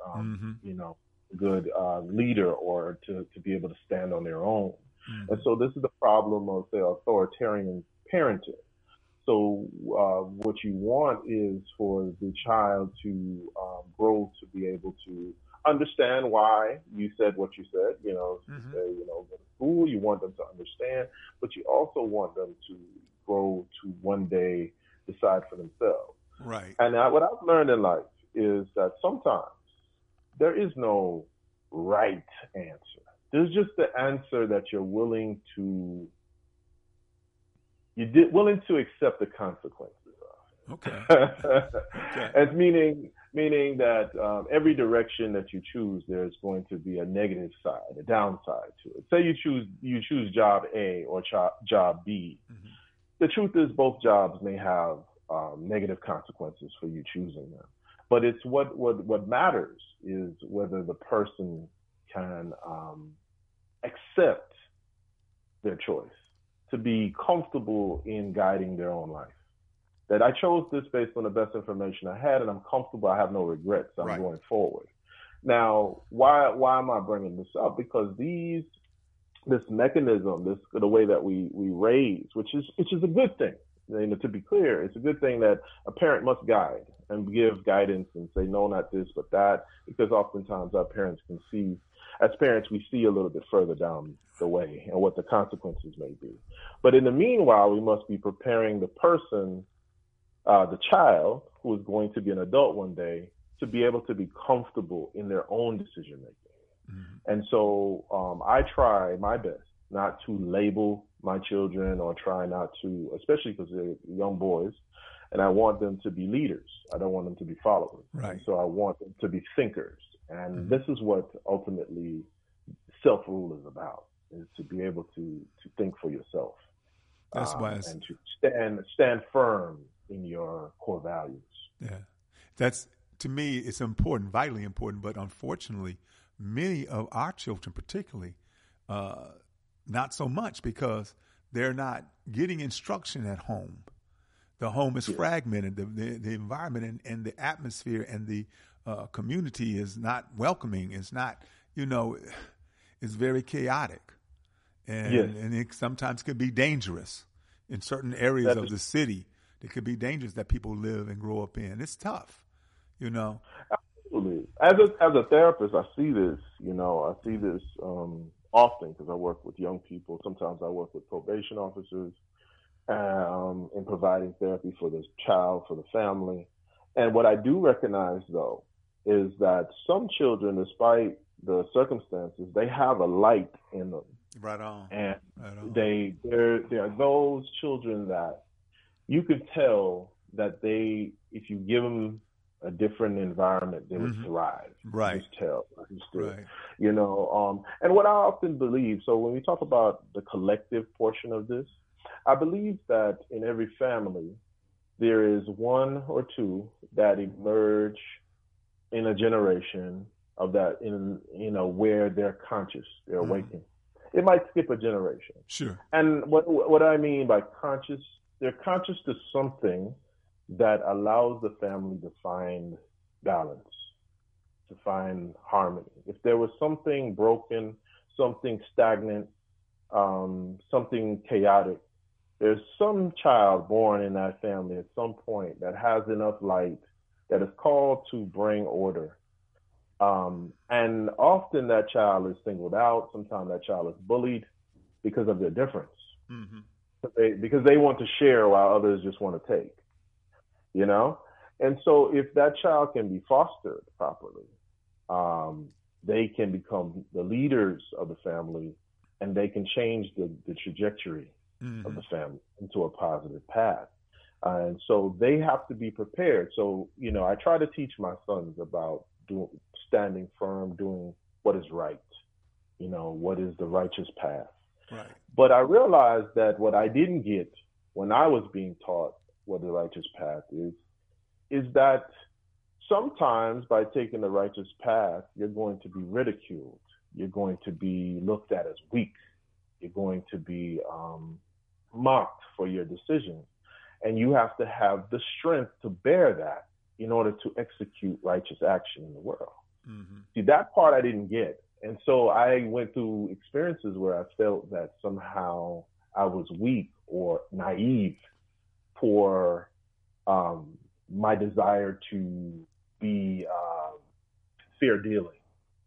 good leader, or to be able to stand on their own. Mm-hmm. And so this is the problem of, say, authoritarian parenting. So what you want is for the child to grow to be able to understand why you said what you said, to say, go to school, you want them to understand, but you also want them to grow to one day decide for themselves. Right. And what I've learned in life is that sometimes there is no right answer. There's just the answer that you're willing to accept the consequences of. Okay. It's meaning that every direction that you choose, there's going to be a negative side, a downside to it. Say you choose job A or job B. Mm-hmm. The truth is both jobs may have negative consequences for you choosing them. But it's what matters is whether the person can accept their choice, to be comfortable in guiding their own life. That I chose this based on the best information I had, and I'm comfortable. I have no regrets. I'm going forward. Now, why am I bringing this up? Because this mechanism, the way that we raise, which is a good thing. To be clear, it's a good thing that a parent must guide and give guidance and say, no, not this, but that, because oftentimes our parents can see, as parents, we see a little bit further down the way and what the consequences may be. But in the meanwhile, we must be preparing the person, the child, who is going to be an adult one day, to be able to be comfortable in their own decision making. Mm-hmm. And so I try my best not to label my children, or try not to, especially because they're young boys, and I want them to be leaders. I don't want them to be followers. Right. And so I want them to be thinkers. And this is what ultimately self-rule is about, is to be able to think for yourself. That's why and to stand firm in your core values. Yeah. That's, to me, it's important, vitally important, but unfortunately, many of our children particularly, not so much, because they're not getting instruction at home. The home is fragmented. The environment and the atmosphere and the community is not welcoming. It's not, it's very chaotic. And it sometimes can be dangerous in certain areas of the city. It could be dangerous that people live and grow up in. It's tough, Absolutely. As a therapist, I see this, often, because I work with young people. Sometimes I work with probation officers. in providing therapy for the child, for the family. And what I do recognize, though, is that some children, despite the circumstances, they have a light in them. Right on. And right on. there are those children that you could tell that if you give them a different environment, they would thrive. Right. Just tell. Right. You know, and what I often believe, so when we talk about the collective portion of this, I believe that in every family, there is one or two that emerge in a generation of that, where they're conscious, they're awakened. It might skip a generation. Sure. And what I mean by conscious, they're conscious to something that allows the family to find balance, to find harmony. If there was something broken, something stagnant, something chaotic, there's some child born in that family at some point that has enough light that is called to bring order. And often that child is singled out. Sometimes that child is bullied because of their difference. Because they want to share while others just want to take, you know? And so if that child can be fostered properly, they can become the leaders of the family, and they can change the trajectory of the family into a positive path. And so they have to be prepared. So, you know, I try to teach my sons about standing firm, doing what is right, you know, what is the righteous path. Right. But I realized that what I didn't get when I was being taught what the righteous path is that sometimes by taking the righteous path, you're going to be ridiculed. You're going to be looked at as weak. You're going to be mocked for your decisions. And you have to have the strength to bear that in order to execute righteous action in the world. See, that part I didn't get. And so I went through experiences where I felt that somehow I was weak or naive for my desire to be fair dealing,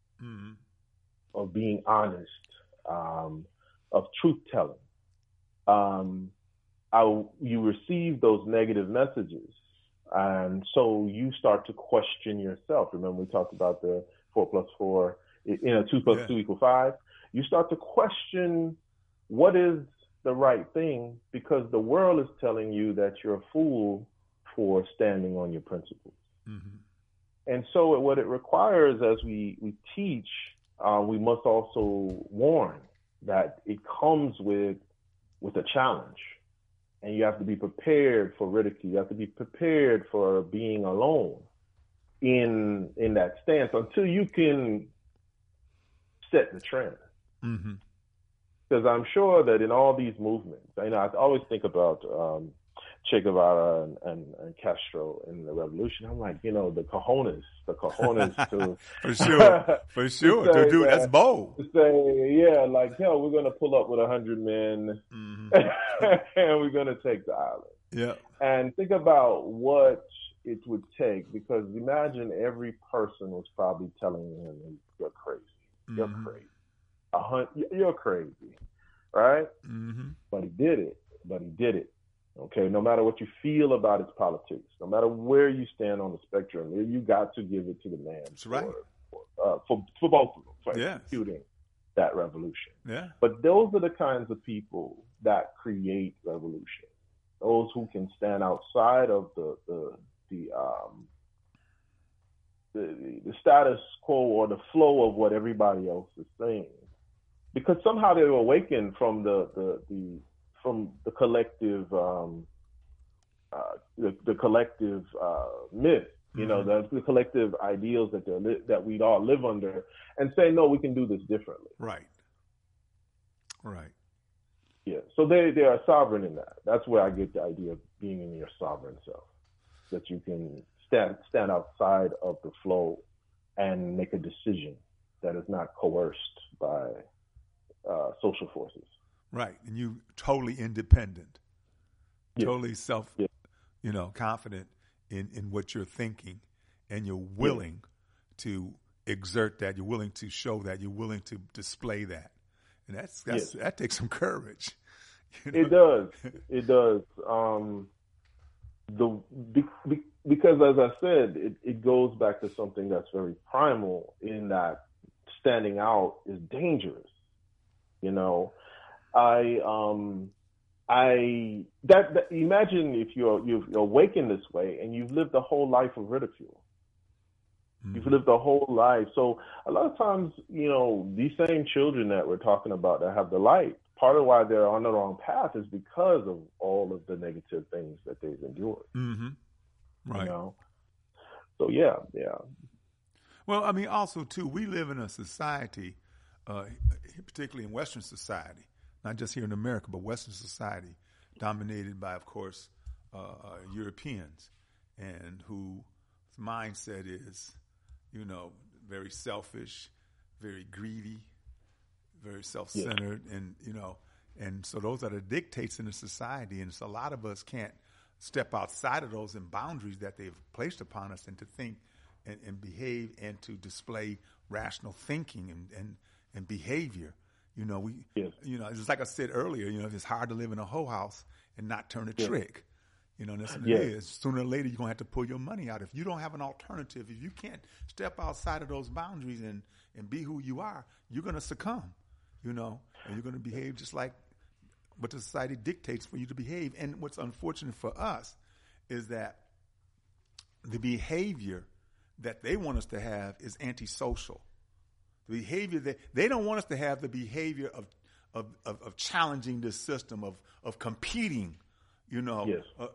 of being honest, of truth telling. You receive those negative messages, and so you start to question yourself. Remember, we talked about the 4 + 4, 2 + 2 = 5. You start to question what is the right thing, because the world is telling you that you're a fool for standing on your principles. And so what it requires as we teach, we must also warn that it comes with a challenge. And you have to be prepared for ridicule. You have to be prepared for being alone in that stance until you can set the trend. Because I'm sure that in all these movements, I always think about Che Guevara and Castro in the revolution. I'm like, you know, the cojones to for sure, to do that's bold. To say, yeah, like, hell, we're going to pull up with 100 men and we're going to take the island. Yeah. And think about what it would take, because imagine every person was probably telling him, you're crazy. You're crazy. You're crazy. Right? But he did it. Okay, no matter what you feel about its politics, no matter where you stand on the spectrum, you got to give it to the man. That's right. For both of them, for yes. executing that revolution. Yeah. But those are the kinds of people that create revolution. Those who can stand outside of the status quo or the flow of what everybody else is saying, because somehow they were awakened from the collective myth, you know, the collective ideals that we all live under, and say, no, we can do this differently. Right. Yeah. So they are sovereign in that. That's where I get the idea of being in your sovereign self, that you can stand outside of the flow and make a decision that is not coerced by social forces. Right, and you totally independent, totally confident in what you're thinking, and you're willing to exert that. You're willing to show that. You're willing to display that, and that takes some courage, It does. It does. Because as I said, it goes back to something that's very primal in that standing out is dangerous. Imagine if you're awakened this way and you've lived a whole life of ridicule. Mm-hmm. You've lived a whole life. So a lot of times, these same children that we're talking about that have the light, part of why they're on the wrong path is because of all of the negative things that they've endured. Mm-hmm. Right. So yeah. Well, I mean, also too, we live in a society, particularly in Western society, not just here in America, but Western society, dominated by, of course, Europeans, and whose mindset is, very selfish, very greedy, very self-centered, and so those are the dictates in the society, and so a lot of us can't step outside of those and boundaries that they've placed upon us, and to think and behave and to display rational thinking and behavior. Just like I said earlier, it's hard to live in a hoe house and not turn a trick. That's what it is. Sooner or later, you're going to have to pull your money out. If you don't have an alternative, if you can't step outside of those boundaries and be who you are, you're going to succumb, and you're going to behave just like what the society dictates for you to behave. And what's unfortunate for us is that the behavior that they want us to have is antisocial. The behavior that they don't want us to have, the behavior of challenging this system, of competing, no,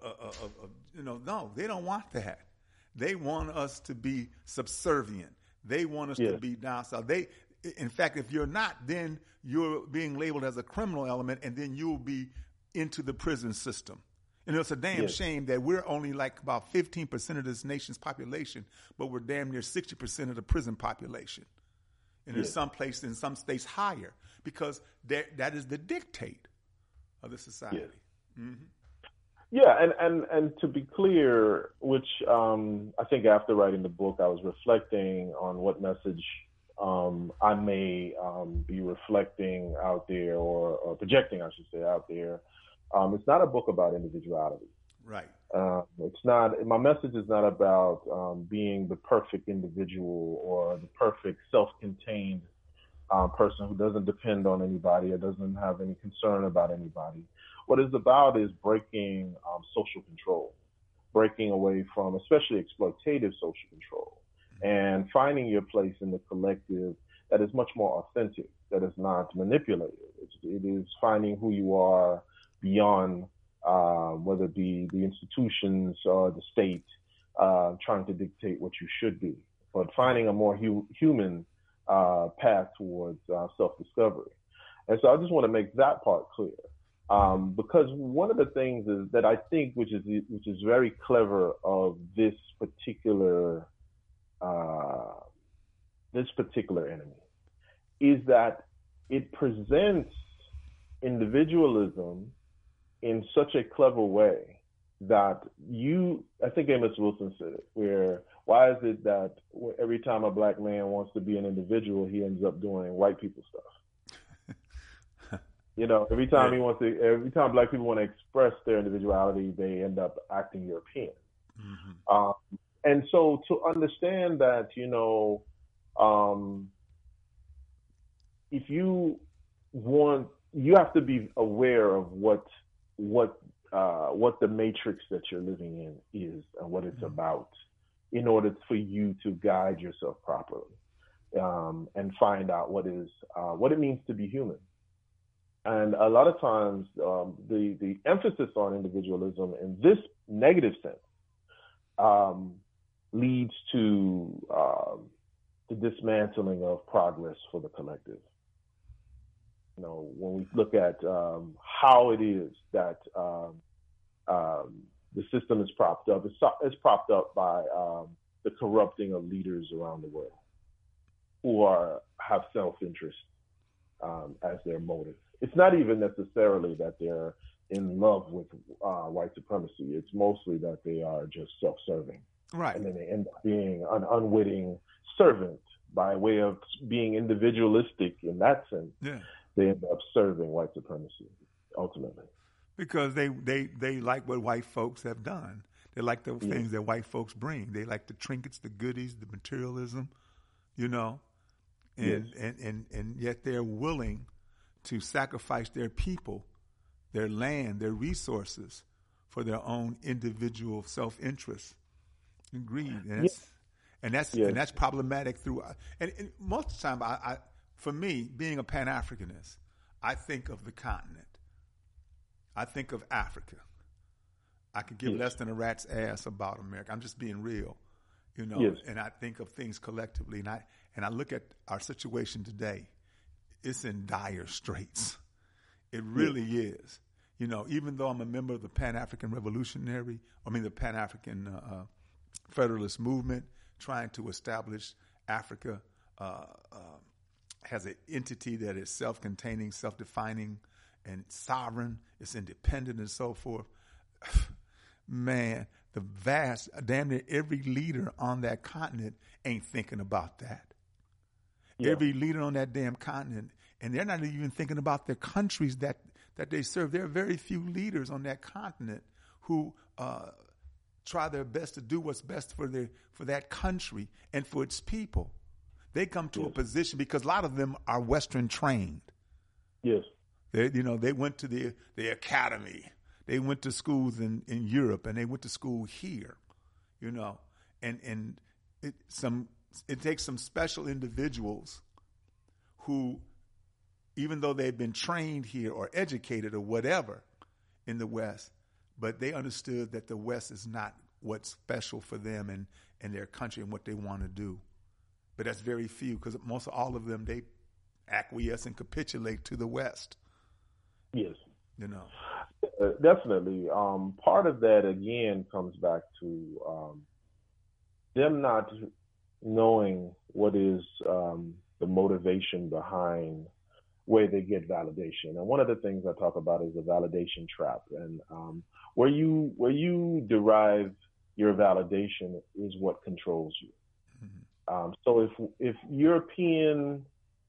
they don't want that. They want us to be subservient. They want us to be docile. In fact, if you're not, then you're being labeled as a criminal element, and then you'll be into the prison system. And it's a damn shame that we're only like about 15% of this nation's population, but we're damn near 60% of the prison population. And in some places, in some states, higher, because that is the dictate of the society. Mm-hmm. Yeah, and to be clear, which I think after writing the book, I was reflecting on what message I may be reflecting out there or projecting, I should say, out there. It's not a book about individuality. Right. It's not. My message is not about being the perfect individual or the perfect self-contained person who doesn't depend on anybody or doesn't have any concern about anybody. What it's about is breaking social control, breaking away from especially exploitative social control, and finding your place in the collective that is much more authentic, that is not manipulated. It is finding who you are beyond whether it be the institutions or the state trying to dictate what you should be, but finding a more human path towards self-discovery. And so I just want to make that part clear. Because one of the things is that I think, which is very clever of this particular enemy, is that it presents individualism in such a clever way that I think Amos Wilson said it, why is it that every time a black man wants to be an individual, he ends up doing white people stuff? Every time black people want to express their individuality, they end up acting European. Mm-hmm. And so to understand that, if you have to be aware of what the matrix that you're living in is and what it's about in order for you to guide yourself properly, and find out what it means to be human. And a lot of times, the emphasis on individualism in this negative sense leads to the dismantling of progress for the collective. When we look at how it is that the system is propped up, it's propped up by the corrupting of leaders around the world who have self-interest as their motive. It's not even necessarily that they're in love with white supremacy. It's mostly that they are just self-serving. Right. And then they end up being an unwitting servant by way of being individualistic in that sense. Yeah. They end up serving white supremacy. ultimately. Because they like what white folks have done. They like the things that white folks bring. They like the trinkets, the goodies, the materialism, you know, and yet they're willing to sacrifice their people, their land, their resources for their own individual self-interest and greed. And that's problematic throughout. And most of the time, I for me, being a Pan-Africanist, I think of the continent. I think of Africa. I could give less than a rat's ass about America. I'm just being real, you know. Yes. And I think of things collectively, and I look at our situation today. It's in dire straits. It really is. You know, even though I'm a member of the Pan-African the Pan-African Federalist movement, trying to establish Africa has an entity that is self-containing, self-defining, and sovereign. It's independent and so forth. Man, damn near every leader on that continent ain't thinking about that. Yeah. Every leader on that damn continent, and they're not even thinking about the countries that they serve. There are very few leaders on that continent who try their best to do what's best for that country and for its people. They come to a position because a lot of them are Western trained. Yes. They went to the academy. They went to schools in Europe, and they went to school here, you know, and it takes some special individuals who, even though they've been trained here or educated or whatever in the West, but they understood that the West is not what's special for them and their country and what they want to do. But that's very few, because most of all of them, they acquiesce and capitulate to the West. Yes. You know. Definitely. Part of that, again, comes back to them not knowing what is the motivation behind where they get validation. And one of the things I talk about is the validation trap. And where you derive your validation is what controls you. Mm-hmm. So if Europeans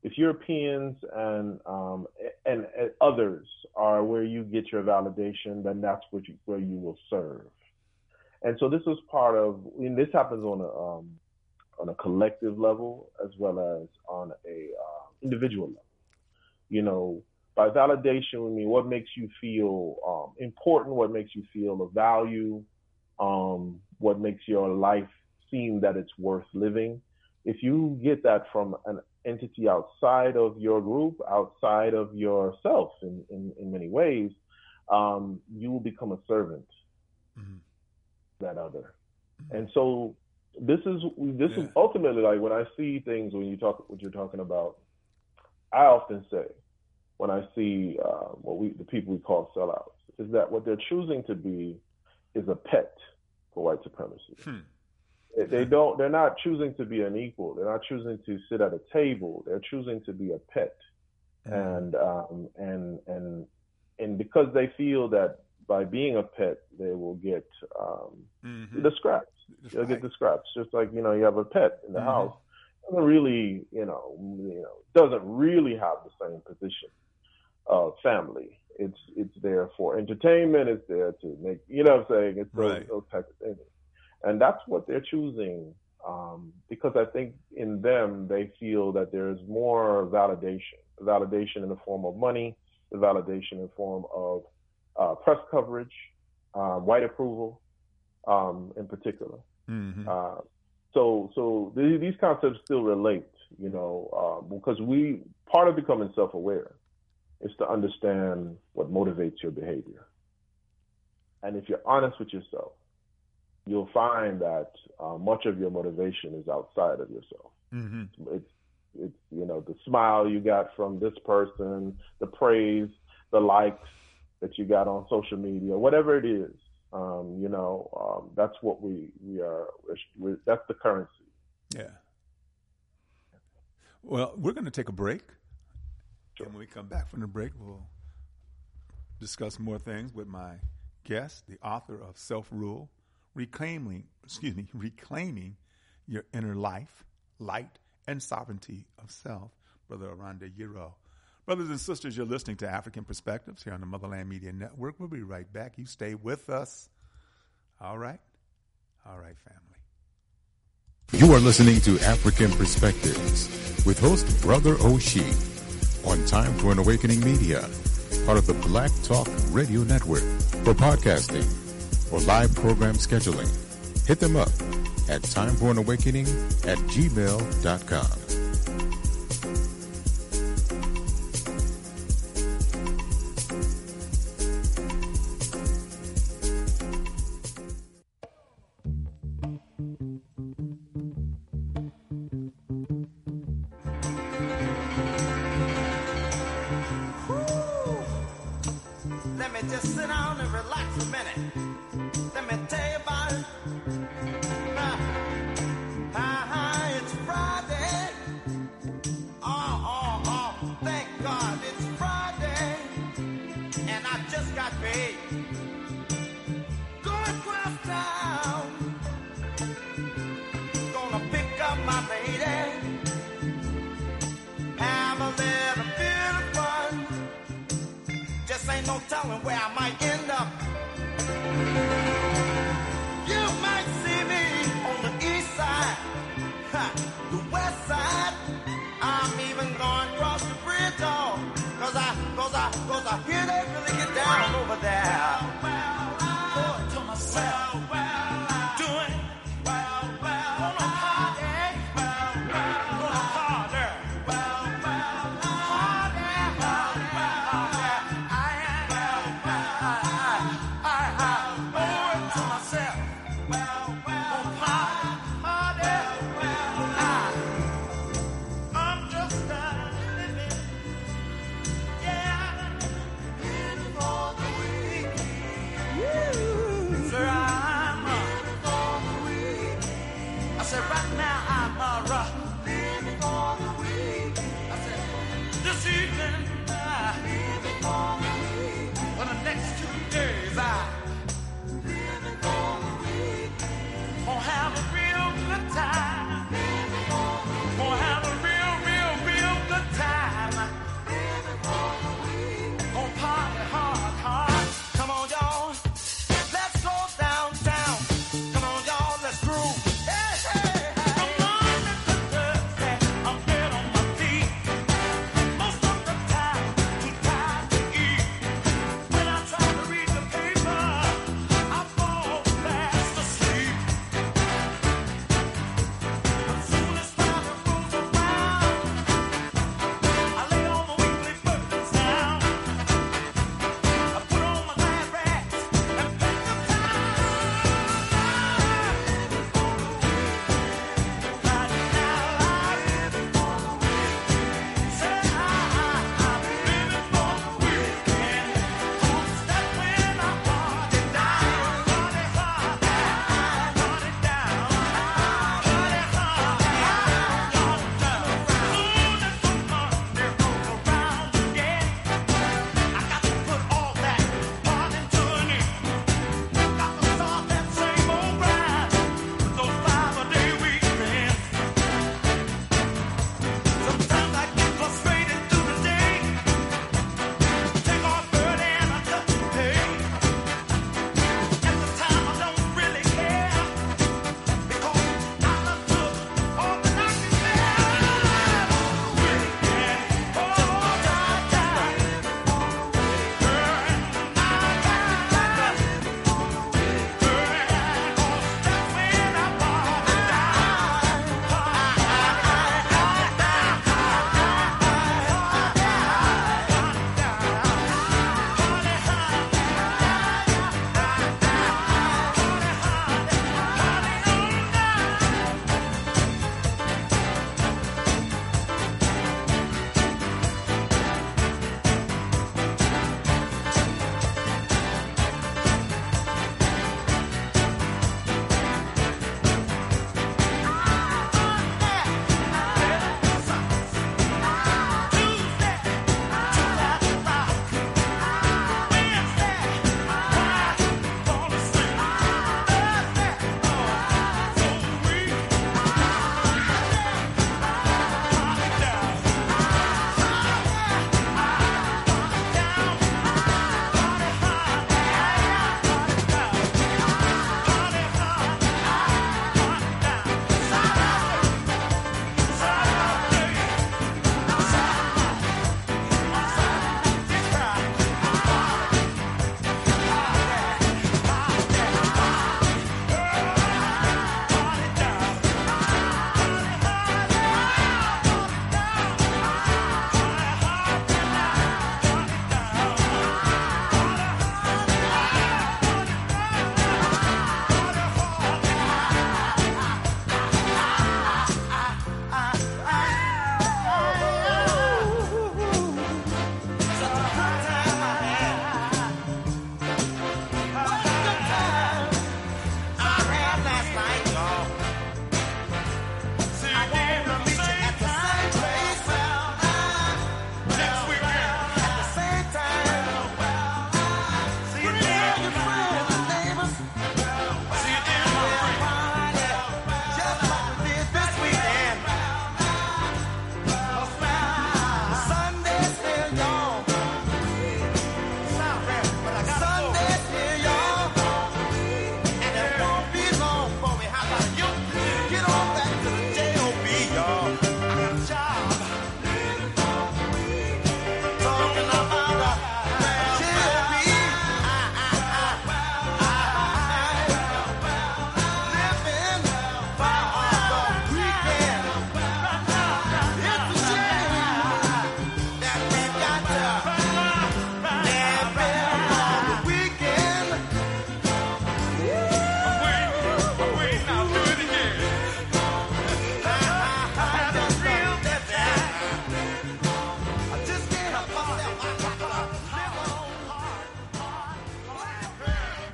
and others are where you get your validation, then that's where you will serve. And so this is part of, this happens on a collective level as well as on a individual level. You know, by validation, we mean what makes you feel important, what makes you feel of value, what makes your life seem that it's worth living. If you get that from an entity outside of your group, outside of yourself in many ways, you will become a servant that other. And so this is ultimately, like, when I see things, what you're talking about, I often say, when I see the people we call sellouts, is that what they're choosing to be is a pet for white supremacy. They're not choosing to be an equal. They're not choosing to sit at a table. They're choosing to be a pet. And because they feel that by being a pet, they will get the scraps. They'll get the scraps. Just like, you have a pet in the house. Doesn't really, doesn't really have the same position of family. It's there for entertainment. It's there to make, what I'm saying? It's those types of things. And that's what they're choosing, because I think in them, they feel that there's more validation in the form of money, the validation in the form of press coverage, white approval, in particular. So these concepts still relate, because part of becoming self-aware is to understand what motivates your behavior. And if you're honest with yourself, you'll find that much of your motivation is outside of yourself. It's the smile you got from this person, the praise, the likes that you got on social media, whatever it is. That's what we are. That's the currency. Yeah. Well, we're going to take a break. Sure. And when we come back from the break, we'll discuss more things with my guest, the author of Self-Rule, Reclaiming Your Inner Life, Light, and Sovereignty of Self, Brother Aronde Yiro. Brothers and sisters, you're listening to African Perspectives here on the Motherland Media Network. We'll be right back. You stay with us. All right? All right, family. You are listening to African Perspectives with host Brother Oshie on Time for an Awakening Media, part of the Black Talk Radio Network. For podcasting or live program scheduling, hit them up at timeforanawakening@gmail.com. Let me just sit down and relax a minute. Let me tell you about it. It's Friday. Oh, thank God it's Friday. And I just got paid. Going across town. Gonna pick up my lady. Have a little bit of fun. Just ain't no telling where I might end up. You might see me on the east side, the west side. I'm even going across the bridge, cause I hear they really get down over there. Thought to myself, doing gonna party, gonna party. Oh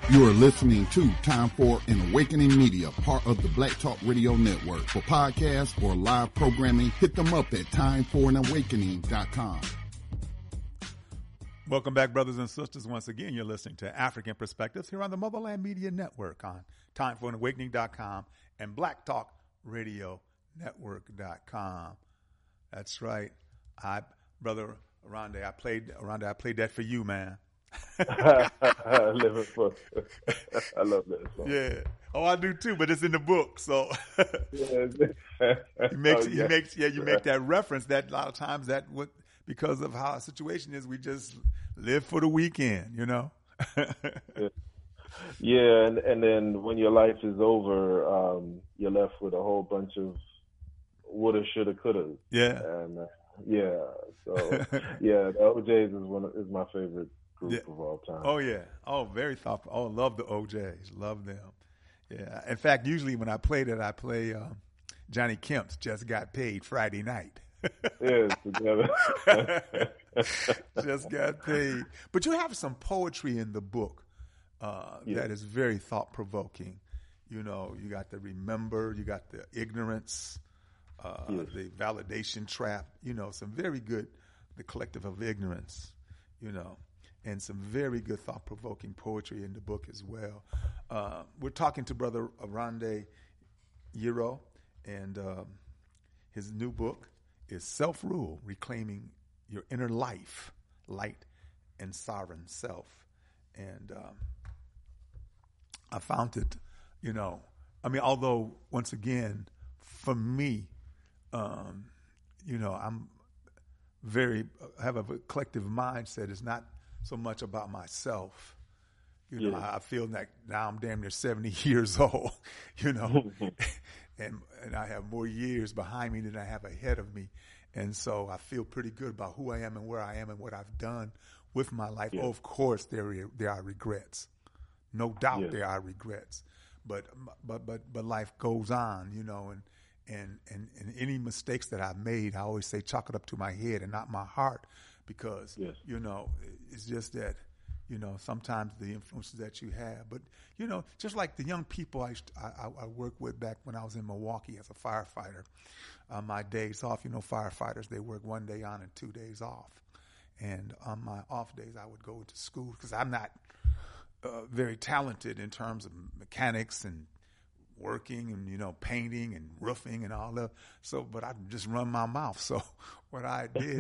You are listening to Time for an Awakening Media, part of the Black Talk Radio Network. For podcasts or live programming, hit them up at timeforanawakening.com. Welcome back, brothers and sisters. Once again, you're listening to African Perspectives here on the Motherland Media Network on timeforanawakening.com and blacktalkradionetwork.com. That's right. Brother Aronde, I played that for you, man. I love that song. Yeah. Oh, I do too, but it's in the book. So you make that reference that a lot of times because of how our situation is, we just live for the weekend, you know? Yeah. And then when your life is over, you're left with a whole bunch of woulda, shoulda, coulda. Yeah. And so the OJs is my favorite group of all time. Oh yeah. Oh, very thoughtful. Oh, love the OJs. Love them. Yeah. In fact, usually when I play that, I play Johnny Kemp's "Just Got Paid" Friday night. Yeah, together. Just got paid. But you have some poetry in the book that is very thought provoking. You know, you got the remember, you got the ignorance, the validation trap. You know, some very good, the collective of ignorance. You know. And some very good thought-provoking poetry in the book as well. We're talking to Brother Aronde Yiro, and his new book is Self-Rule, Reclaiming Your Inner Life, Light and Sovereign Self. And I found it, you know, I mean, although, once again, for me, you know, I have a collective mindset. It's not so much about myself. You know, I feel like now I'm damn near 70 years old, you know, and I have more years behind me than I have ahead of me. And so I feel pretty good about who I am and where I am and what I've done with my life. Oh, of course, there are regrets. No doubt there are regrets. But life goes on, you know, and any mistakes that I've made, I always say chalk it up to my head and not my heart. Because, you know, it's just that, you know, sometimes the influences that you have. But, you know, just like the young people I worked with back when I was in Milwaukee as a firefighter, my days off, you know, firefighters, they work 1 day on and 2 days off. And on my off days, I would go to school because I'm not very talented in terms of mechanics and working and, you know, painting and roofing and all that. So, but I just run my mouth. So what I did,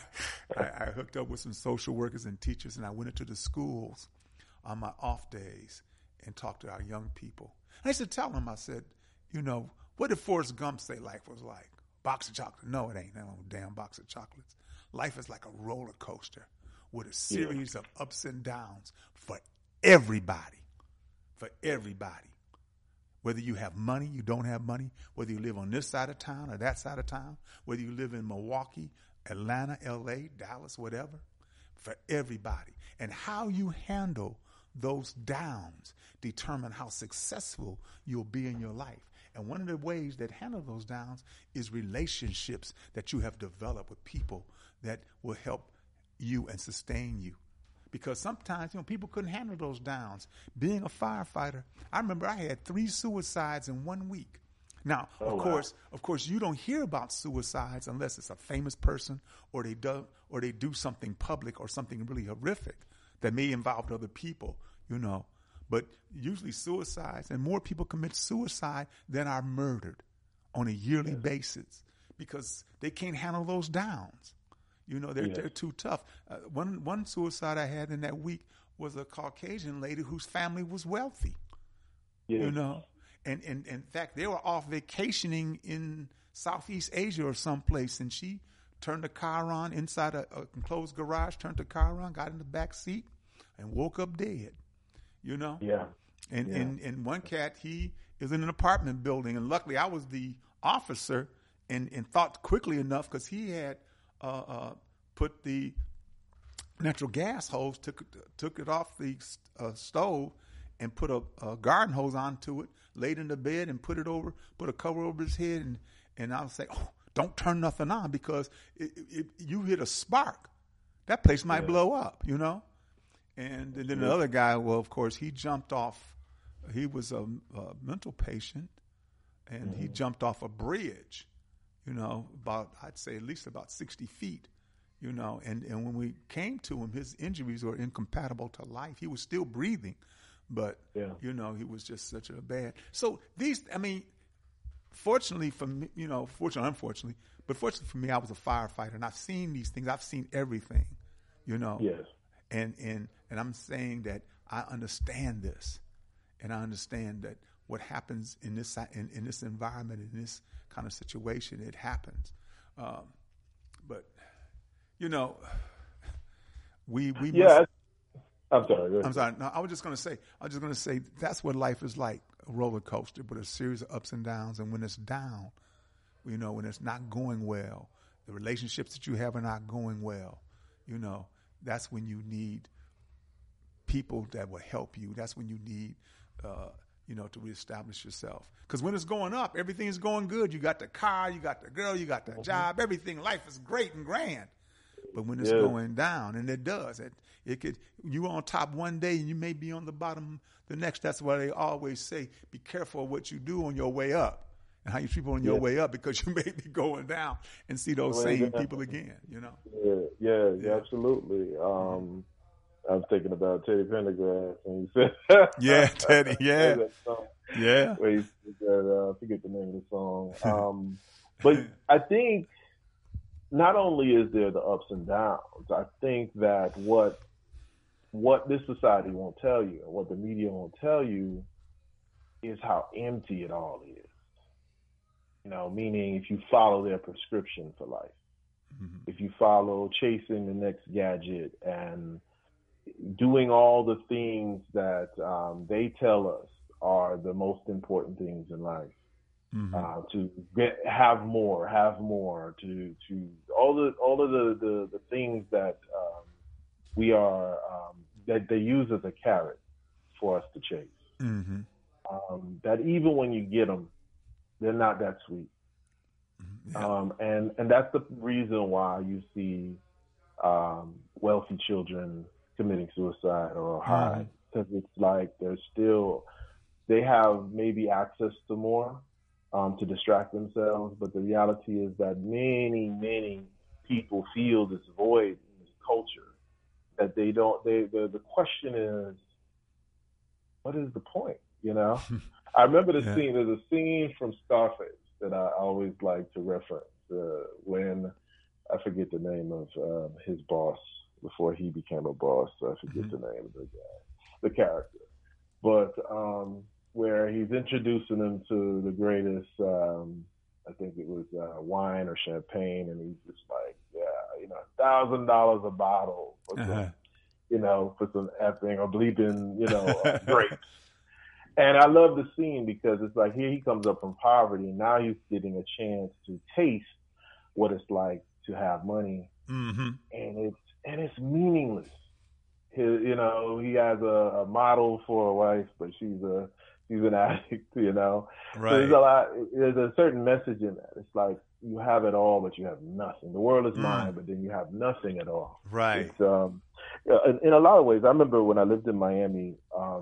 I hooked up with some social workers and teachers, and I went into the schools on my off days and talked to our young people. I used to tell them, I said, you know, what did Forrest Gump say life was like? Box of chocolate. No, it ain't no damn box of chocolates. Life is like a roller coaster with a series of ups and downs for everybody. For everybody. Whether you have money, you don't have money, whether you live on this side of town or that side of town, whether you live in Milwaukee, Atlanta, LA, Dallas, whatever, for everybody. And how you handle those downs determine how successful you'll be in your life. And one of the ways that handle those downs is relationships that you have developed with people that will help you and sustain you. Because sometimes, you know, people couldn't handle those downs. Being a firefighter, I remember I had 3 suicides in 1 week. Now, of course, you don't hear about suicides unless it's a famous person or they do something public or something really horrific that may involve other people, you know. But usually suicides, and more people commit suicide than are murdered on a yearly basis because they can't handle those downs. You know, they're too tough. One suicide I had in that week was a Caucasian lady whose family was wealthy. You know, and in fact, they were off vacationing in Southeast Asia or someplace, and she turned the car on inside a enclosed garage, turned the car on, got in the back seat, and woke up dead. You know? And one cat, he is in an apartment building, and luckily I was the officer and thought quickly enough because he had put the natural gas hose, took it off the stove and put a garden hose onto it, laid in the bed and put a cover over his head. And I would say, oh, don't turn nothing on because you hit a spark. That place might blow up, you know? And then the other guy, well, of course, he jumped off. He was a mental patient, and he jumped off a bridge, about, I'd say at least about 60 feet, and when we came to him, his injuries were incompatible to life. He was still breathing, but, he was just such a bad. So fortunately for me, unfortunately, but fortunately for me, I was a firefighter, and I've seen these things. I've seen everything, Yes. And I'm saying that I understand this, and I understand that what happens in this environment, in this kind of situation, it happens. But we must. I'm sorry. I'm sorry. No, I was just going to say that's what life is like, a roller coaster, but a series of ups and downs. And when it's down, when it's not going well, the relationships that you have are not going well, that's when you need people that will help you. That's when you need, to reestablish yourself. Because when it's going up, everything is going good. You got the car, you got the girl, you got the job, everything. Life is great and grand. But when it's going down, and it does, it could. You on top one day, and you may be on the bottom the next. That's why they always say, be careful of what you do on your way up and how you treat people on your way up, because you may be going down and see those same people again. Yeah, absolutely. I was thinking about Teddy Pendergrass, and he said, "Yeah, Teddy, yeah, yeah." Where he said, I forget the name of the song, but I think not only is there the ups and downs, I think that what this society won't tell you, and what the media won't tell you, is how empty it all is. Meaning if you follow their prescription for life, if you follow chasing the next gadget and doing all the things that they tell us are the most important things in life, to have more, to all of the things that we are that they use as a carrot for us to chase. That even when you get them, they're not that sweet. And that's the reason why you see wealthy children committing suicide or high, because it's like they have maybe access to more to distract themselves, but the reality is that many people feel this void in this culture that they don't. The question is, what is the point? I remember the scene. There's a scene from Scarface that I always like to reference when I forget the name of his boss before he became a boss. I forget the name of the character, but where he's introducing him to the greatest, I think it was wine or champagne, and he's just like, $1,000 a bottle for some, for some effing or bleeping, grapes. And I love the scene because it's like, here he comes up from poverty, and now he's getting a chance to taste what it's like to have money, and it's meaningless. He has a model for a wife, but she's an addict, Right. So there's a certain message in that. It's like, you have it all, but you have nothing. The world is mine, but then you have nothing at all. Right. It's, in a lot of ways, I remember when I lived in Miami,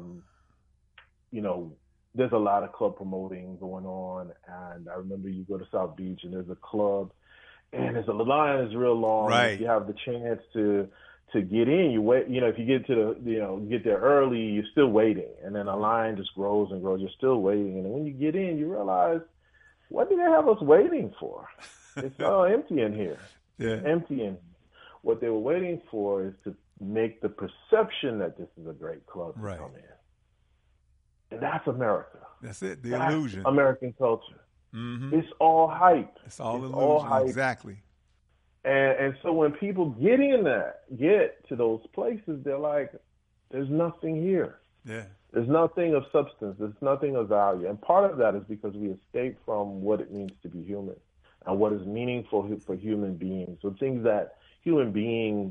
there's a lot of club promoting going on, and I remember you go to South Beach and there's a club, and the line is real long. Right. If you have the chance to get in, you wait. If you get to get there early, you're still waiting, and then the line just grows and grows. You're still waiting, and then when you get in, you realize, what do they have us waiting for? It's all empty in here. Yeah. Empty in. What they were waiting for is to make the perception that this is a great club to come in. And that's America. That's it. That's illusion. American culture. It's all hype. It's all illusion. All hype. Exactly. And so when people get to those places, they're like, there's nothing here. Yeah. There's nothing of substance. There's nothing of value. And part of that is because we escape from what it means to be human and what is meaningful for human beings. So things that human beings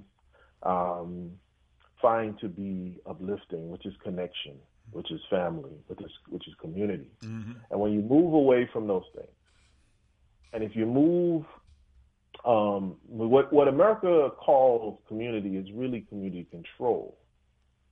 find to be uplifting, which is connection, which is family, which is community. And when you move away from those things, and if you move, what America calls community is really community control.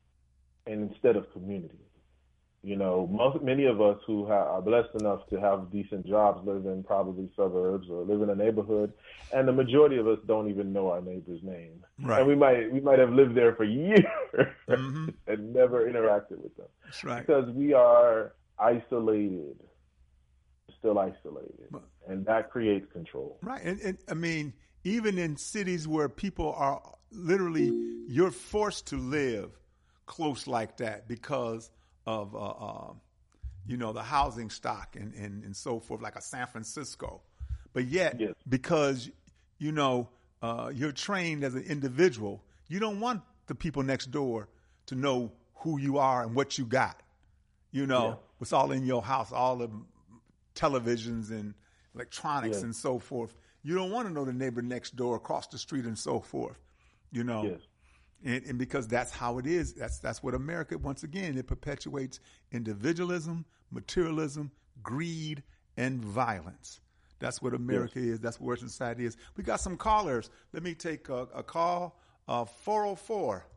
and instead of community. You know, many of us who are blessed enough to have decent jobs live in probably suburbs or live in a neighborhood, and the majority of us don't even know our neighbor's name. Right. And we might have lived there for years Mm-hmm. and never interacted with them. That's right. Because we are isolated, still isolated, and that creates control. Right. And I mean, even in cities where people are literally, you're forced to live close like that because of, the housing stock and so forth, like a San Francisco. But yet, yes, because, you're trained as an individual, you don't want the people next door to know who you are and what you got. What's all in your house, all the televisions and electronics and so forth. You don't want to know the neighbor next door, across the street, and so forth. Yes. And because that's how it is. That's what America, once again, it perpetuates individualism, materialism, greed, and violence. That's what America is. That's what Western society is. We got some callers. Let me take a call. 404.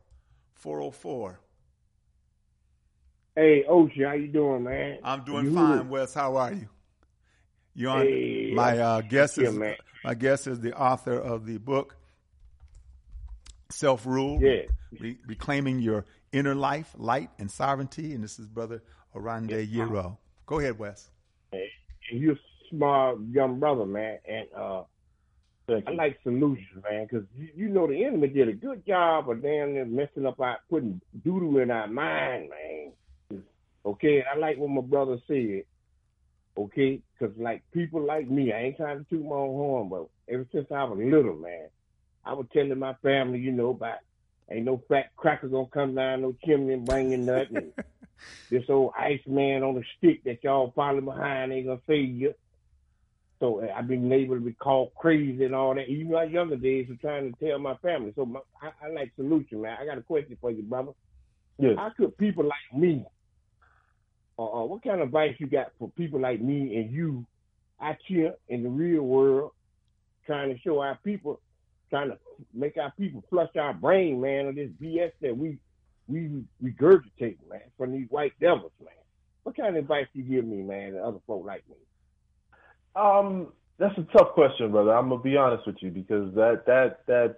Hey, Oshie, how you doing, man? I'm doing fine, Wes. How are you? You on? Hey, my guest is the author of the book Self-Rule. Yeah. Reclaiming Your Inner Life, Light, and Sovereignty. And this is Brother Orande Yero. Go ahead, Wes. Hey, you're a smart young brother, man. And I like solutions, man, because the enemy did a good job of damn near messing up putting doo-doo in our mind, man. Okay, I like what my brother said. Okay, because people like me, I ain't trying to toot my own horn, but ever since I was little, man, I was telling my family, about ain't no fat cracker gonna come down no chimney and bring you nothing. This old ice man on the stick that y'all follow behind ain't gonna save you. So I've been able to be called crazy and all that. Even my younger days of trying to tell my family. So I like solution, man. I got a question for you, brother. Yes. How could people like me, what kind of advice you got for people like me and you out here in the real world trying to show our people, trying to make our people flush our brain, man, of this BS that we regurgitate, man, from these white devils, man? What kind of advice you give me, man, and other folk like me? That's a tough question, brother. I'm gonna be honest with you, because that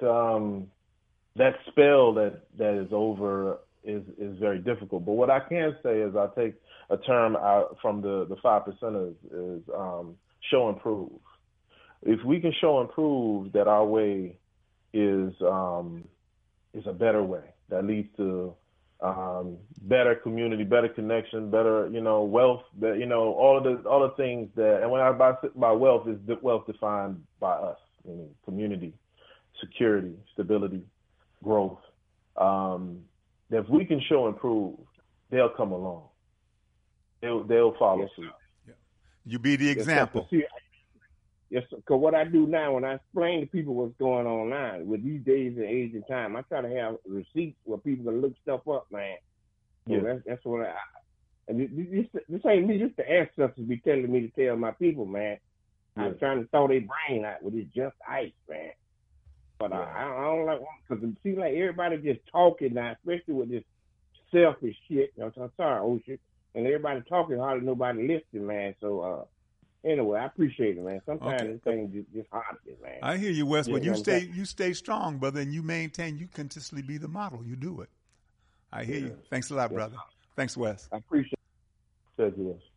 spell that is over is very difficult. But what I can say is I take a term out from the 5%ers is show and prove. If we can show and prove that our way is a better way that leads to better community, better connection, better wealth, all the things that. And when I by wealth is wealth defined by us, community, security, stability, growth. If we can show and prove, they'll come along. They'll follow suit. Yeah. You be the example. Yes, because what I do now, when I explain to people what's going on now, with these days and age and time, I try to have receipts where people can look stuff up, man. So that's what and this ain't me, just the ancestors be telling me to tell my people, man. Yeah. I'm trying to throw their brain out with this just ice, man. But I don't like, because it seems like everybody just talking now, especially with this selfish shit. I'm sorry, Oshie. And everybody talking, hardly nobody listening, man. So, anyway, I appreciate it, man. Sometimes this thing just hard, man. I hear you, Wes, but you stay strong, brother, and you maintain, you continuously be the model. You do it. I hear you. Thanks a lot, brother. Thanks, Wes. I appreciate it.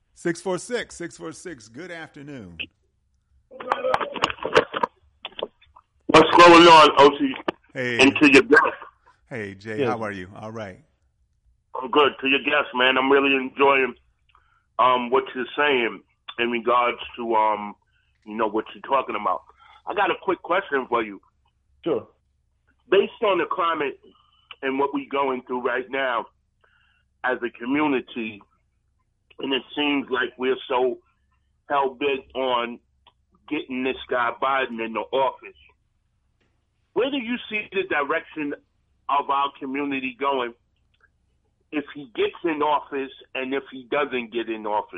646. Good afternoon. What's going on, Oshie? Hey. And to your guest. Hey, Jay, how are you? All right. I'm good. To your guest, man, I'm really enjoying what you're saying in regards to, what you're talking about. I got a quick question for you. Sure. Based on the climate and what we're going through right now as a community, and it seems like we're so hell-bent on getting this guy Biden in the office, where do you see the direction of our community going if he gets in office and if he doesn't get in office?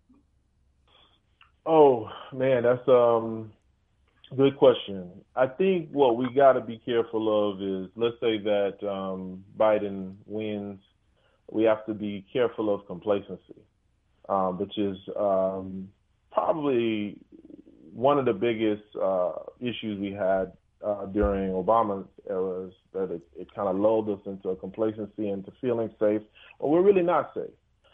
Oh, man, that's a good question. I think what we got to be careful of is, let's say that Biden wins we have to be careful of complacency, which is probably one of the biggest issues we had during Obama's era, is that it kind of lulled us into a complacency, into feeling safe, but we're really not safe.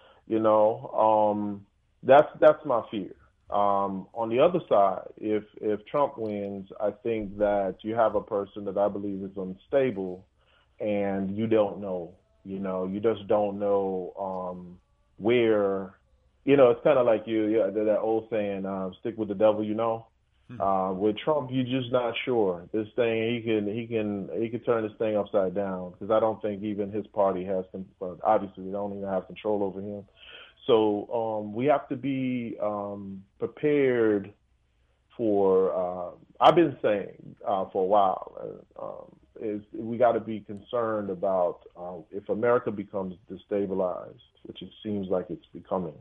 That's my fear. On the other side, if Trump wins, I think that you have a person that I believe is unstable, and you don't know. You just don't know where. It's kind of like that old saying, "Stick with the devil," With Trump, you're just not sure. This thing, he can turn this thing upside down, because I don't think even his party has. Obviously, they don't even have control over him. So we have to be prepared for. I've been saying for a while is we got to be concerned about if America becomes destabilized, which it seems like it's becoming.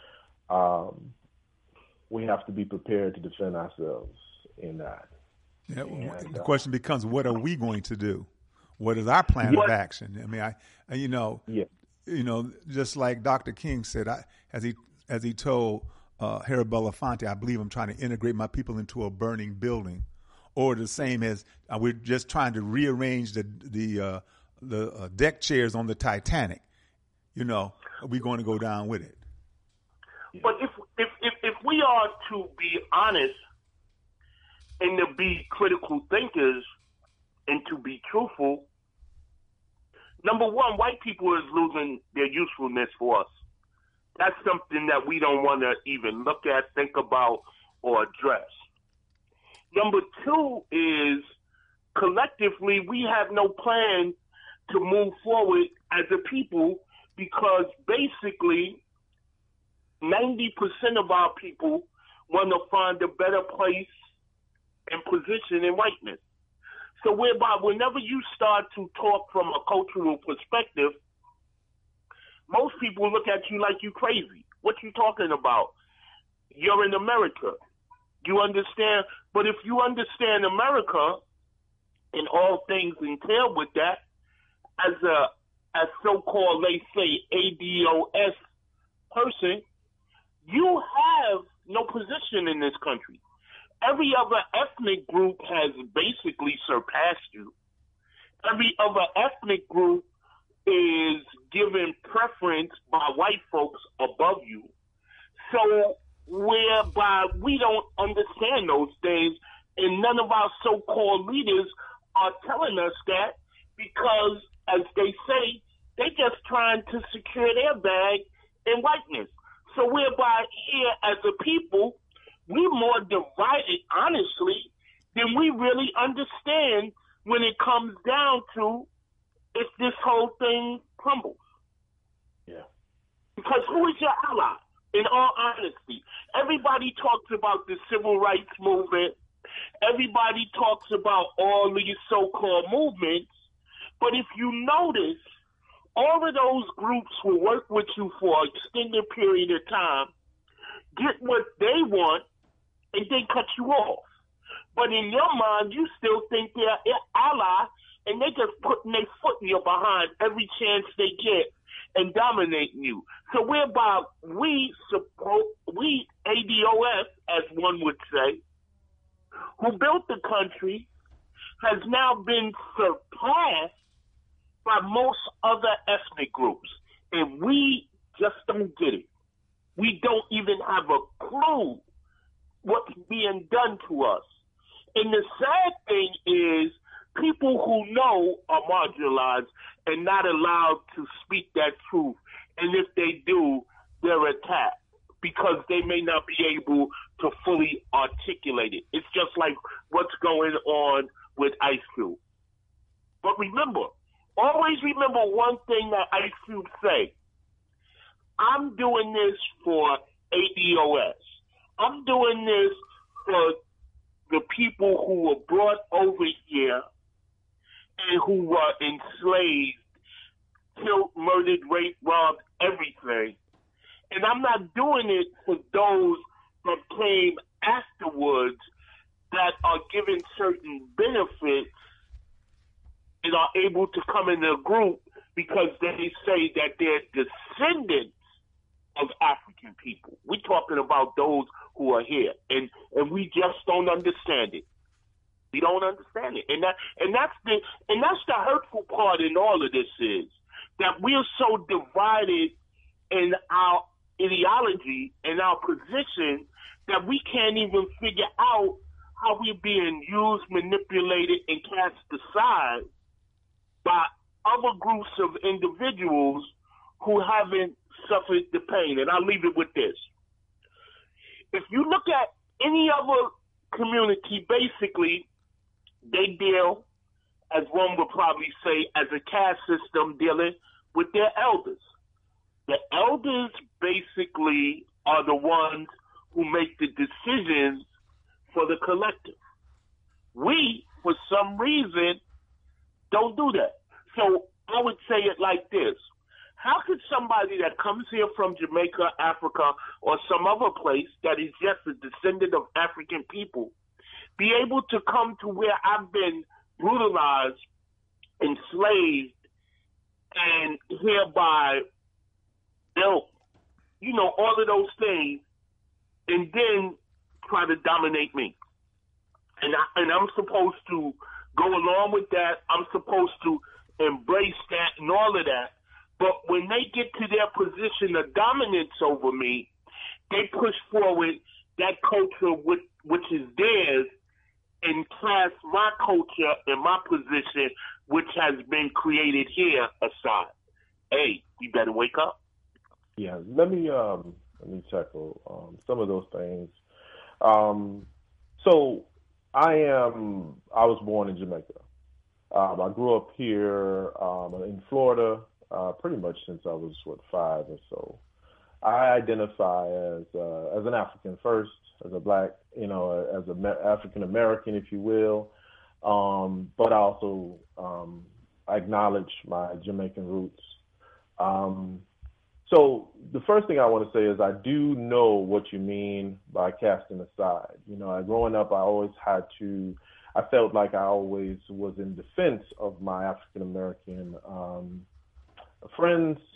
We have to be prepared to defend ourselves in that. Yeah, the question becomes, what are we going to do? What is our plan of action? I mean, just like Dr. King said, as he told Harry Belafonte, I believe I'm trying to integrate my people into a burning building, or the same as we're just trying to rearrange the deck chairs on the Titanic. Are we going to go down with it? But if we are to be honest and to be critical thinkers and to be truthful, number one, white people is losing their usefulness for us. That's something that we don't want to even look at, think about, or address. Number two is collectively we have no plan to move forward as a people, because basically 90% of our people want to find a better place and position in whiteness. So whereby whenever you start to talk from a cultural perspective, most people look at you like you crazy. What you talking about? You're in America. You understand? But if you understand America and all things entailed with that, as so-called, they say, ADOS person, you have no position in this country. Every other ethnic group has basically surpassed you. Every other ethnic group is given preference by white folks above you. So whereby we don't understand those things, and none of our so-called leaders are telling us that, because, as they say, they're just trying to secure their bag in whiteness. So whereby here as a people, we're more divided, honestly, than we really understand when it comes down to if this whole thing crumbles. Yeah. Because who is your ally? In all honesty, everybody talks about the civil rights movement. Everybody talks about all these so-called movements. But if you notice, all of those groups will work with you for an extended period of time, get what they want, and then cut you off. But in your mind, you still think they're an ally, and they just putting their foot in your behind every chance they get and dominating you. So whereby we ADOS, as one would say, who built the country, has now been surpassed by most other ethnic groups. And we just don't get it. We don't even have a clue what's being done to us. And the sad thing is, people who know are marginalized and not allowed to speak that truth. And if they do, they're attacked because they may not be able to fully articulate it. It's just like what's going on with Ice Cube. But remember, always remember one thing that Ice Cube say. I'm doing this for ADOS. I'm doing this for the people who were brought over here and who were enslaved, killed, murdered, raped, robbed, everything. And I'm not doing it for those that came afterwards that are given certain benefits and are able to come in a group because they say that they're descendants of African people. We're talking about those who are here, and we just don't understand it. We don't understand it, and that's the hurtful part in all of this is that we're so divided in our ideology and our position that we can't even figure out how we're being used, manipulated, and cast aside by other groups of individuals who haven't suffered the pain. And I'll leave it with this. If you look at any other community, basically, they deal, as one would probably say, as a caste system dealing with their elders. The elders basically are the ones who make the decisions for the collective. We, for some reason, don't do that. So I would say it like this. How could somebody that comes here from Jamaica, Africa, or some other place that is just a descendant of African people be able to come to where I've been brutalized, enslaved, and hereby built, all of those things, and then try to dominate me? And I'm supposed to go along with that. I'm supposed to embrace that and all of that. But when they get to their position of dominance over me, they push forward that culture which is theirs and class my culture and my position, which has been created here, aside. Hey, we better wake up. Yeah, let me tackle some of those things. So I was born in Jamaica. I grew up here in Florida pretty much since I was 5 or so. I identify as an African first, as a black, as an African American, if you will. But I also acknowledge my Jamaican roots. So the first thing I want to say is I do know what you mean by casting aside. Growing up, I felt like I always was in defense of my African American friends,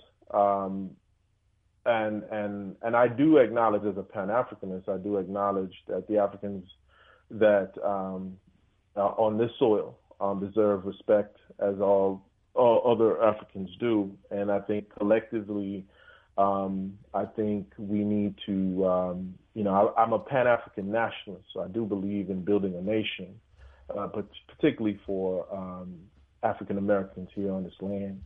and I do acknowledge, as a Pan-Africanist, I do acknowledge that the Africans that on this soil deserve respect, as all other Africans do. And I think collectively, I think we need to, I'm a Pan-African nationalist, so I do believe in building a nation, but particularly for African Americans here on this land.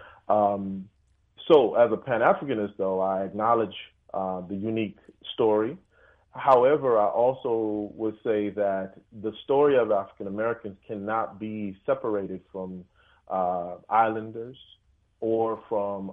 So as a Pan-Africanist, though, I acknowledge the unique story. However, I also would say that the story of African Americans cannot be separated from islanders or from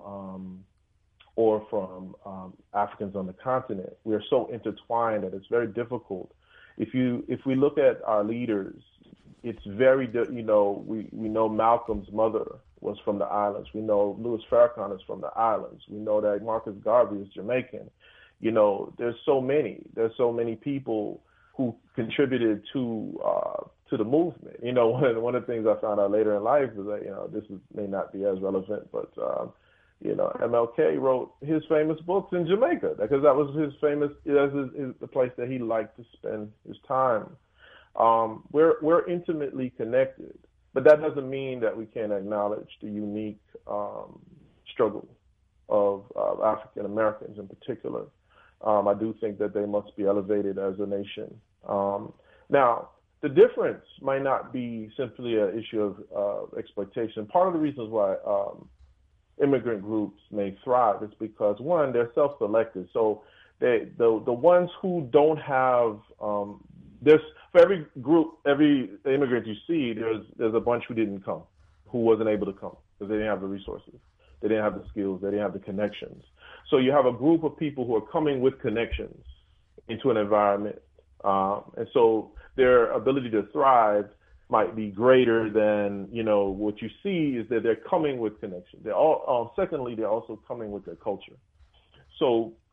Africans on the continent. We are so intertwined that it's very difficult. If we look at our leaders, it's very, we know Malcolm's mother was from the islands. We know Louis Farrakhan is from the islands. We know that Marcus Garvey is Jamaican. There's so many people who contributed to the movement. One of the things I found out later in life is that, this may not be as relevant, but, MLK wrote his famous books in Jamaica because that was the place that he liked to spend his time. We're intimately connected, but that doesn't mean that we can't acknowledge the unique struggle of African Americans in particular. I do think that they must be elevated as a nation. Now, the difference might not be simply an issue of exploitation. Part of the reasons why immigrant groups may thrive is because, one, they're self-selected. So the ones who don't have there's for every group, every immigrant you see, there's a bunch who didn't come, who wasn't able to come because they didn't have the resources, they didn't have the skills, they didn't have the connections. So you have a group of people who are coming with connections into an environment, and so their ability to thrive might be greater than what you see is that they're coming with connections. They're all secondly, they're also coming with their culture. So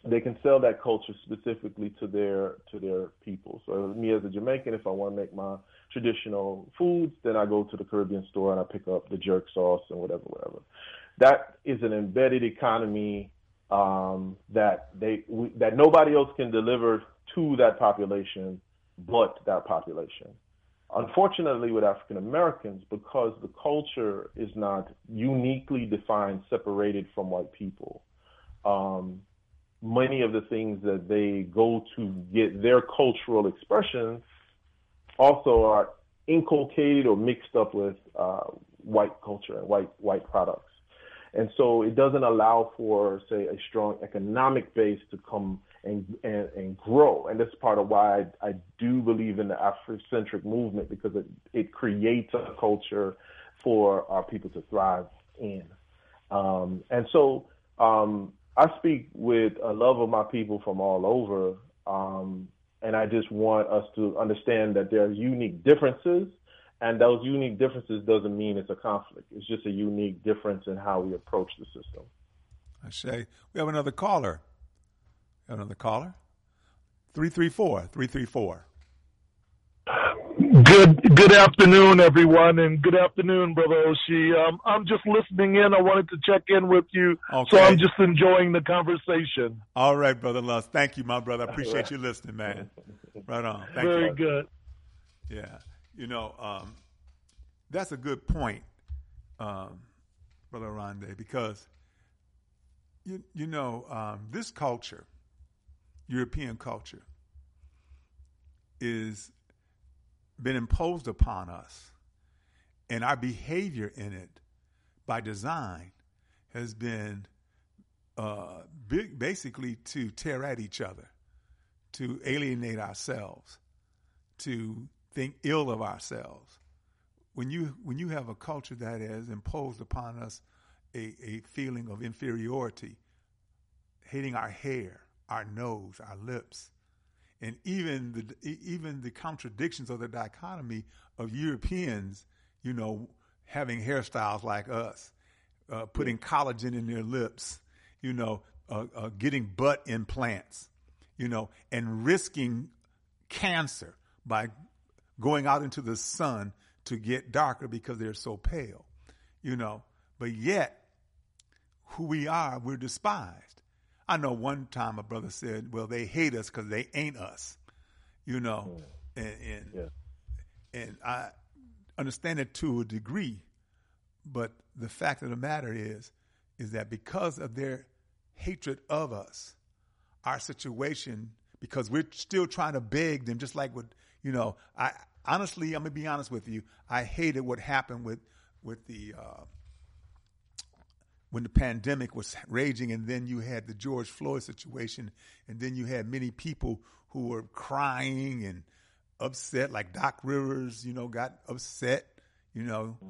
they can sell that culture specifically to their people. So me as a Jamaican, if I want to make my traditional foods, then I go to the Caribbean store and I pick up the jerk sauce and whatever. That is an embedded economy that nobody else can deliver to that population but that population. Unfortunately, with African Americans, because the culture is not uniquely defined, separated from white people, many of the things that they go to get their cultural expressions also are inculcated or mixed up with white culture and white products. And so it doesn't allow for, say, a strong economic base to come and grow. And that's part of why I do believe in the Afrocentric movement, because it creates a culture for our people to thrive in. And so I speak with a love of my people from all over, and I just want us to understand that there are unique differences, and those unique differences doesn't mean it's a conflict. It's just a unique difference in how we approach the system. Ashay, we have another caller. 334. Good afternoon, everyone, and good afternoon, Brother Oshie. I'm just listening in. I wanted to check in with you, so I'm just enjoying the conversation. All right, Brother Lust. Thank you, my brother. I appreciate you listening, man. Right on. Thank you. Very good. Yeah. That's a good point, Brother Rondé, because, this culture, European culture, is been imposed upon us, and our behavior in it by design has been basically to tear at each other, to alienate ourselves, to think ill of ourselves. When you have a culture that has imposed upon us a feeling of inferiority, hating our hair, our nose, our lips, and even the contradictions of the dichotomy of Europeans, having hairstyles like us, putting collagen in their lips, getting butt implants, and risking cancer by going out into the sun to get darker because they're so pale, But yet, who we are, we're despised. I know one time a brother said, well, they hate us because they ain't us, and I understand it to a degree, but the fact of the matter is that because of their hatred of us, our situation, because we're still trying to beg them, just like what, honestly, I'm going to be honest with you, I hated what happened with the when the pandemic was raging, and then you had the George Floyd situation, and then you had many people who were crying and upset, like Doc Rivers, got upset, we've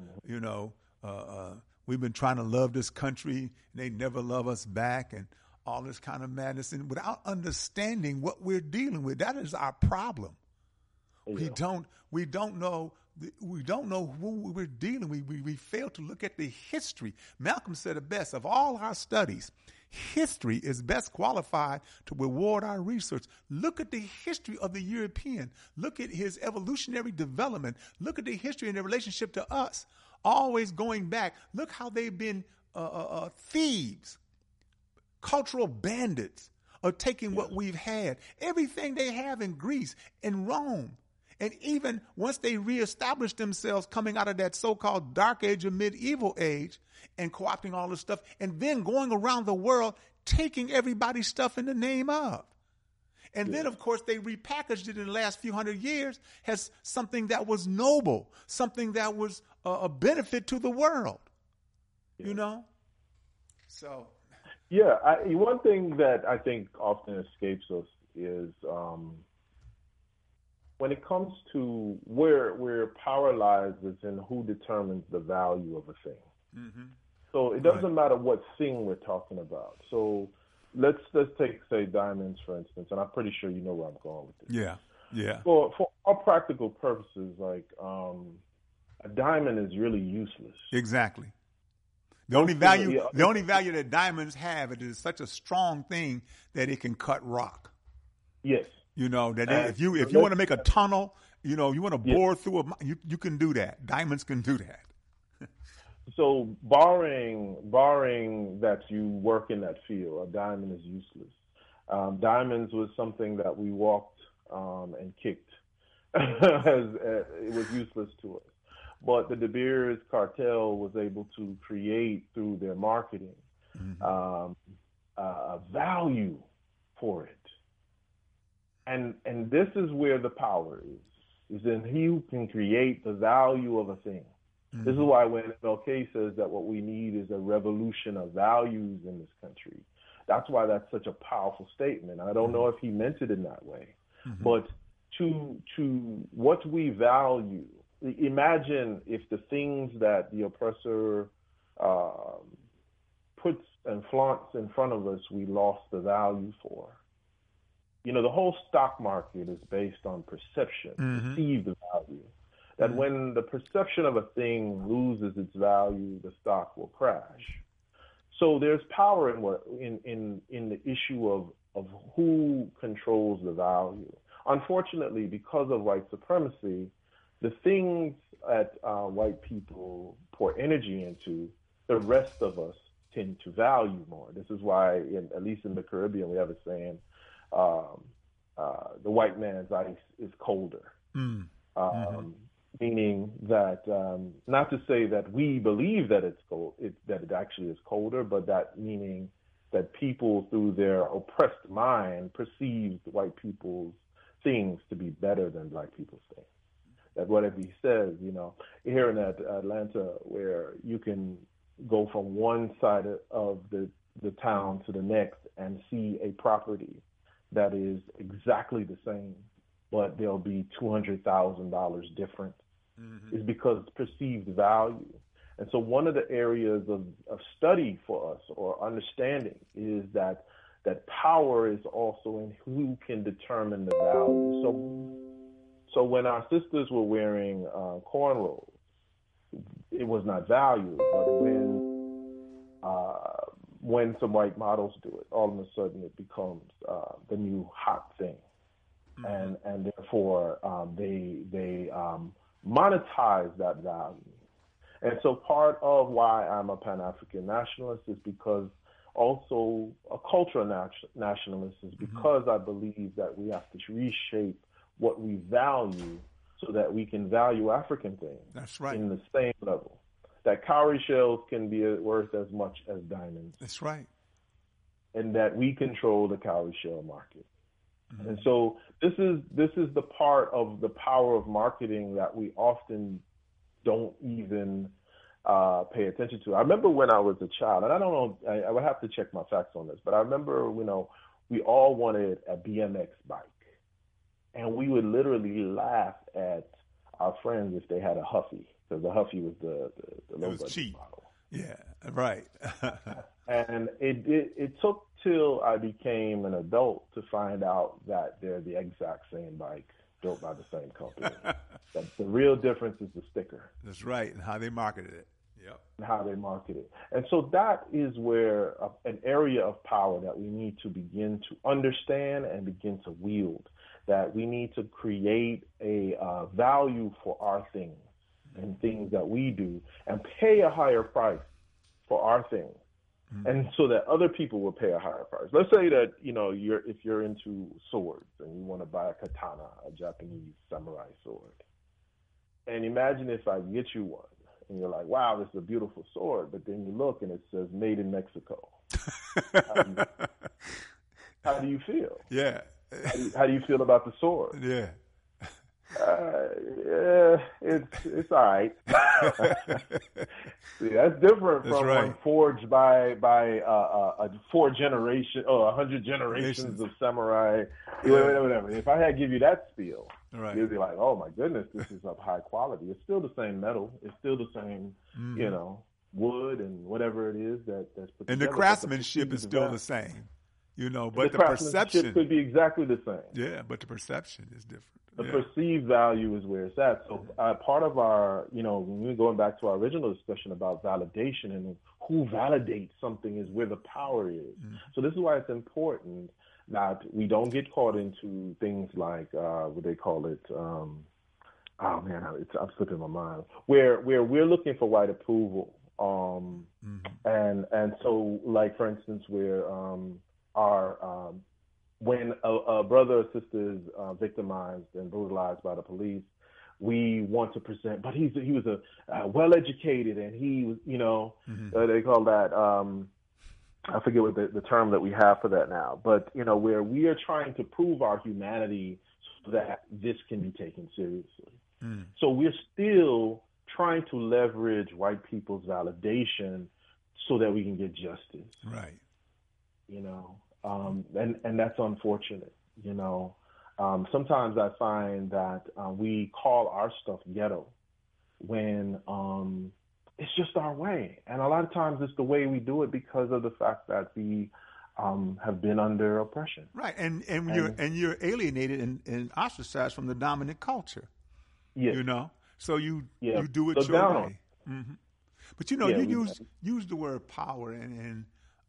been trying to love this country, and they never love us back, and all this kind of madness, and without understanding what we're dealing with. That is our problem. Yeah. We don't know who we're dealing with. We fail to look at the history. Malcolm said it best. Of all our studies, history is best qualified to reward our research. Look at the history of the European. Look at his evolutionary development. Look at the history and their relationship to us. Always going back. Look how they've been thieves, cultural bandits, of taking what we've had. Everything they have in Greece, in Rome. And even once they reestablished themselves coming out of that so-called dark age or medieval age and co-opting all this stuff and then going around the world taking everybody's stuff in the name of. And then, of course, they repackaged it in the last few hundred years as something that was noble, something that was a benefit to the world, So. Yeah, one thing that I think often escapes us is when it comes to where power lies is in who determines the value of a thing. Mm-hmm. So it doesn't matter what thing we're talking about. So let's take, say, diamonds, for instance, and I'm pretty sure you know where I'm going with this. Yeah. For all practical purposes, like a diamond is really useless. Exactly. The only value that diamonds have, it is such a strong thing that it can cut rock. Yes. You know, that if you want to make a tunnel, you know, you want to bore through you can do that. Diamonds can do that. So barring that you work in that field, a diamond is useless. Diamonds was something that we walked and kicked. It was useless to us. But the De Beers cartel was able to create through their marketing a value for it. And this is where the power is in he who can create the value of a thing. This is why when MLK says that what we need is a revolution of values in this country, that's why that's such a powerful statement. I don't know if he meant it in that way, but to what we value, imagine if the things that the oppressor puts and flaunts in front of us, we lost the value for. You know, the whole stock market is based on perception, perceived value. That when the perception of a thing loses its value, the stock will crash. So there's power in the issue of who controls the value. Unfortunately, because of white supremacy, the things that white people pour energy into, the rest of us tend to value more. This is why, at least in the Caribbean, we have a saying, the white man's ice is colder. Meaning that, not to say that we believe that it's cold, that it actually is colder, but that meaning that people through their oppressed mind perceive white people's things to be better than black people's things. That whatever he says, you know, here in Atlanta, where you can go from one side of the town to the next and see a property that is exactly the same, but there'll be $200,000 different, is because perceived value. And so one of the areas of study for us or understanding is that power is also in who can determine the value. So when our sisters were wearing cornrows, it was not valued, but when some white models do it, all of a sudden it becomes the new hot thing. And therefore they monetize that value. And so part of why I'm a Pan-African nationalist is because also a cultural nationalist is because I believe that we have to reshape what we value so that we can value African things. That's right. In the same level. That cowrie shells can be worth as much as diamonds. That's right. And that we control the cowrie shell market. And so this is the part of the power of marketing that we often don't even pay attention to. I remember when I was a child, and I don't know, I would have to check my facts on this, but I remember, you know, we all wanted a BMX bike. And we would literally laugh at our friends if they had a Huffy, because the Huffy was the low budget model. Yeah, right. And it took till I became an adult to find out that they're the exact same bike built by the same company. That the real difference is the sticker. That's right, and how they marketed it. Yep. And how they market it. And so that is where an area of power that we need to begin to understand and begin to wield. That we need to create a value for our things and things that we do and pay a higher price for our things. And so that other people will pay a higher price. Let's say that, you know, if you're into swords and you want to buy a katana, a Japanese samurai sword. And imagine if I get you one and you're like, wow, this is a beautiful sword. But then you look and it says made in Mexico. How do you feel? Yeah. How do you feel about the sword? Yeah. It's all right. See, that's different from one forged by 4 generations or 100 generations of samurai. Whatever. If I had to give you that spiel, you'd be like, "Oh my goodness, this is of high quality." It's still the same metal. It's still the same, you know, wood and whatever it is that's put together. And the craftsmanship is still the same, you know. But the perception perception could be exactly the same. Yeah, but the perception is different. The perceived value is where it's at. So part of our, going back to our original discussion about validation and who validates something is where the power is. So this is why it's important that we don't get caught into things like, what they call it, I'm slipping my mind, where we're looking for white approval. And so, like, for instance, where when a brother or sister is victimized and brutalized by the police, we want to present, but he was a well-educated, and he was, they call that, I forget what the term that we have for that now, but, where we are trying to prove our humanity so that this can be taken seriously. So we're still trying to leverage white people's validation so that we can get justice. Right. And that's unfortunate. Sometimes I find that we call our stuff ghetto when it's just our way. And a lot of times it's the way we do it because of the fact that we have been under oppression. Right. And you're alienated and ostracized from the dominant culture. Yes. So you do it your way. Mm-hmm. But you use the word power, and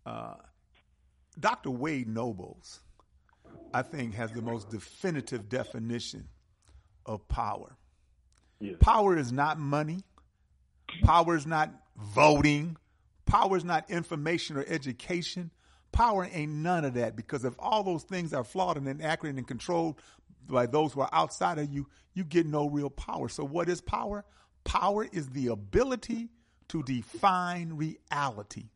Dr. Wade Nobles, I think, has the most definitive definition of power. Yes. Power is not money. Power is not voting. Power is not information or education. Power ain't none of that, because if all those things are flawed and inaccurate and controlled by those who are outside of you, you get no real power. So what is power? Power is the ability to define reality.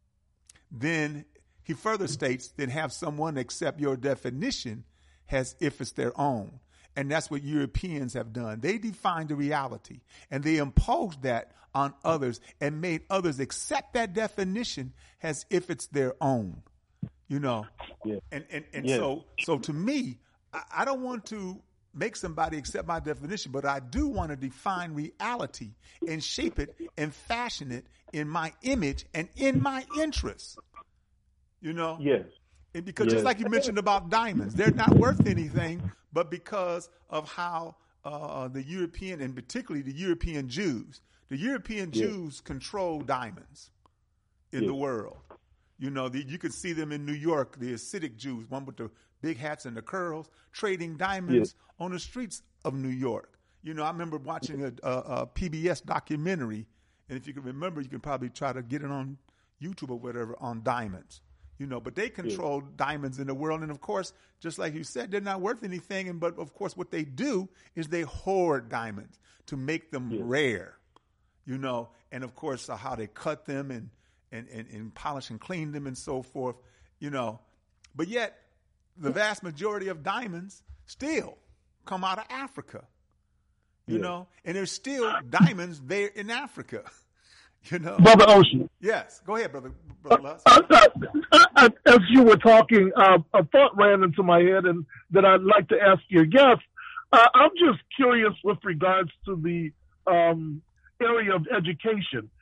Then he further states, then have someone accept your definition as if it's their own. And that's what Europeans have done. They defined the reality, and they imposed that on others and made others accept that definition as if it's their own. Yeah. And so to me, I don't want to make somebody accept my definition, but I do want to define reality and shape it and fashion it in my image and in my interests. Yes. And because just like you mentioned about diamonds, they're not worth anything, but because of how the European, and particularly the European Jews control diamonds in the world. You can see them in New York, the Hasidic Jews, one with the big hats and the curls, trading diamonds on the streets of New York. I remember watching a PBS documentary, and if you can remember, you can probably try to get it on YouTube or whatever, on diamonds. But they control diamonds in the world. And, of course, just like you said, they're not worth anything. But, of course, what they do is they hoard diamonds to make them rare, and, of course, how they cut them and polish and clean them and so forth, But yet the vast majority of diamonds still come out of Africa, and there's still diamonds there in Africa. Brother Oshie. Yes, go ahead, brother Lutz. As you were talking, a thought ran into my head, and that I'd like to ask your guest. I'm just curious with regards to the area of education.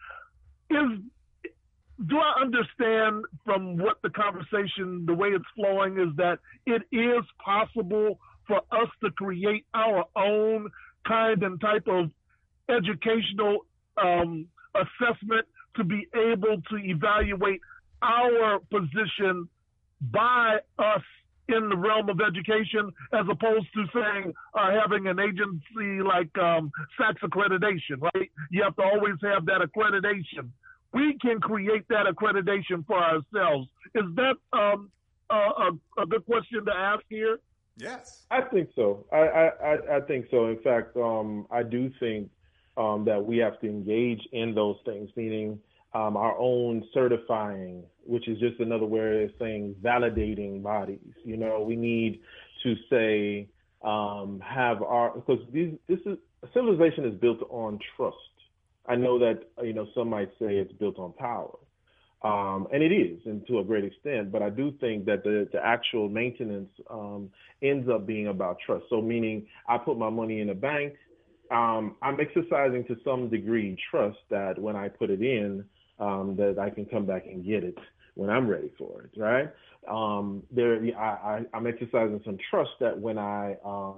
Do I understand from what the conversation, the way it's flowing, is that it is possible for us to create our own kind and type of educational assessment to be able to evaluate our position by us in the realm of education, as opposed to saying having an agency like SACS accreditation, right? You have to always have that accreditation. We can create that accreditation for ourselves. Is that a good question to ask here? Yes, I think so. I think so. In fact, I do think that we have to engage in those things, meaning our own certifying, which is just another way of saying validating bodies. We need to say because civilization is built on trust. I know that some might say it's built on power, and it is, and to a great extent. But I do think that the actual maintenance ends up being about trust. So, meaning I put my money in a bank. I'm exercising to some degree trust that when I put it in, that I can come back and get it when I'm ready for it, right? I'm exercising some trust that when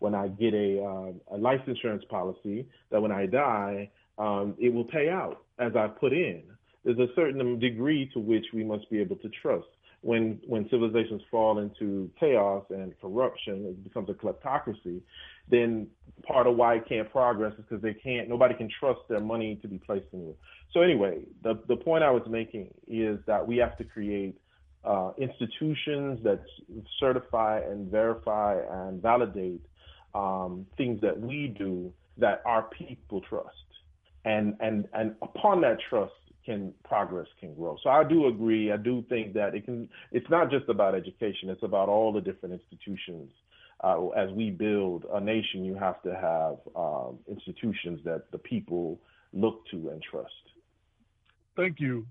when I get a life insurance policy, that when I die, it will pay out as I put in. There's a certain degree to which we must be able to trust. When civilizations fall into chaos and corruption, it becomes a kleptocracy, then part of why it can't progress is because nobody can trust their money to be placed in it. So anyway, the point I was making is that we have to create institutions that certify and verify and validate things that we do that our people trust. And upon that trust, progress can grow. So I do agree. I do think that it's not just about education. It's about all the different institutions. As we build a nation, you have to have institutions that the people look to and trust. Thank you.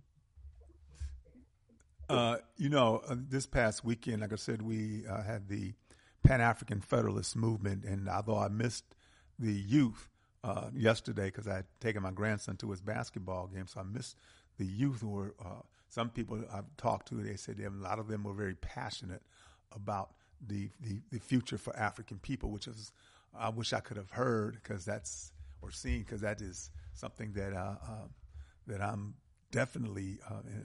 This past weekend, like I said, we had the Pan-African Federalist Movement, and although I missed the youth yesterday because I had taken my grandson to his basketball game, so I missed the youth who were, some people I've talked to, they said a lot of them were very passionate about the future for African people, which is, I wish I could have heard because that is something that I'm definitely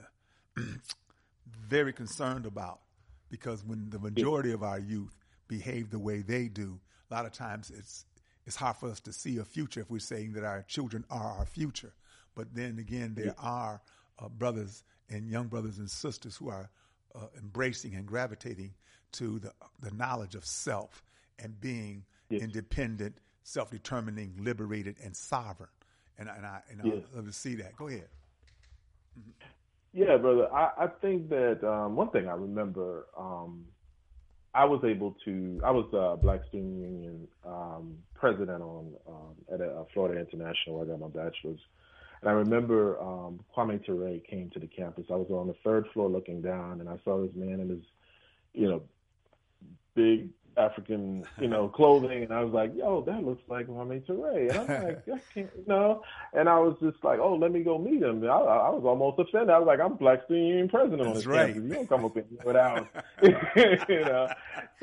very concerned about, because when the majority of our youth behave the way they do, a lot of times it's hard for us to see a future if we're saying that our children are our future. But then again, there are brothers and young brothers and sisters who are embracing and gravitating to the knowledge of self and being independent, self-determining, liberated, and sovereign. And I love to see that. Go ahead. Mm-hmm. Yeah, brother. I think that one thing I remember, I was Black Student Union president at Florida International, where I got my bachelor's. And I remember Kwame Ture came to the campus. I was on the third floor looking down, and I saw this man in his, big African, clothing, and I was like, yo, that looks like Kwame Ture. And I'm like, I can't, And I was just like, oh, let me go meet him. I was almost offended. I was like, I'm Black Student Union president on this campus. You don't come up in here without, So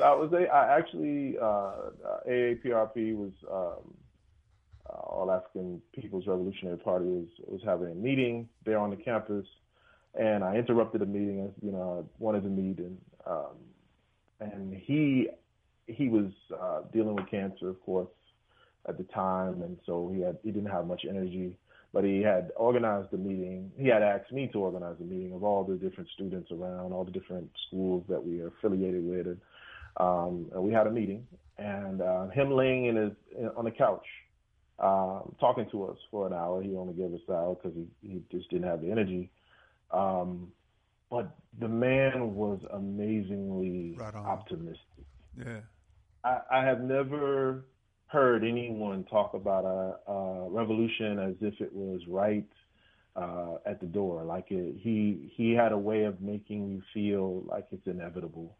AAPRP was, All African People's Revolutionary Party was having a meeting there on the campus, and I interrupted the meeting as I wanted to meet, and he was dealing with cancer, of course, at the time, and so he didn't have much energy, but he had organized the meeting. He had asked me to organize a meeting of all the different students around, all the different schools that we are affiliated with, and we had a meeting, and him laying on the couch, talking to us for an hour. He only gave us an hour because he just didn't have the energy. But the man was amazingly optimistic. Yeah. I have never heard anyone talk about a revolution as if it was right at the door. Like he had a way of making you feel like it's inevitable.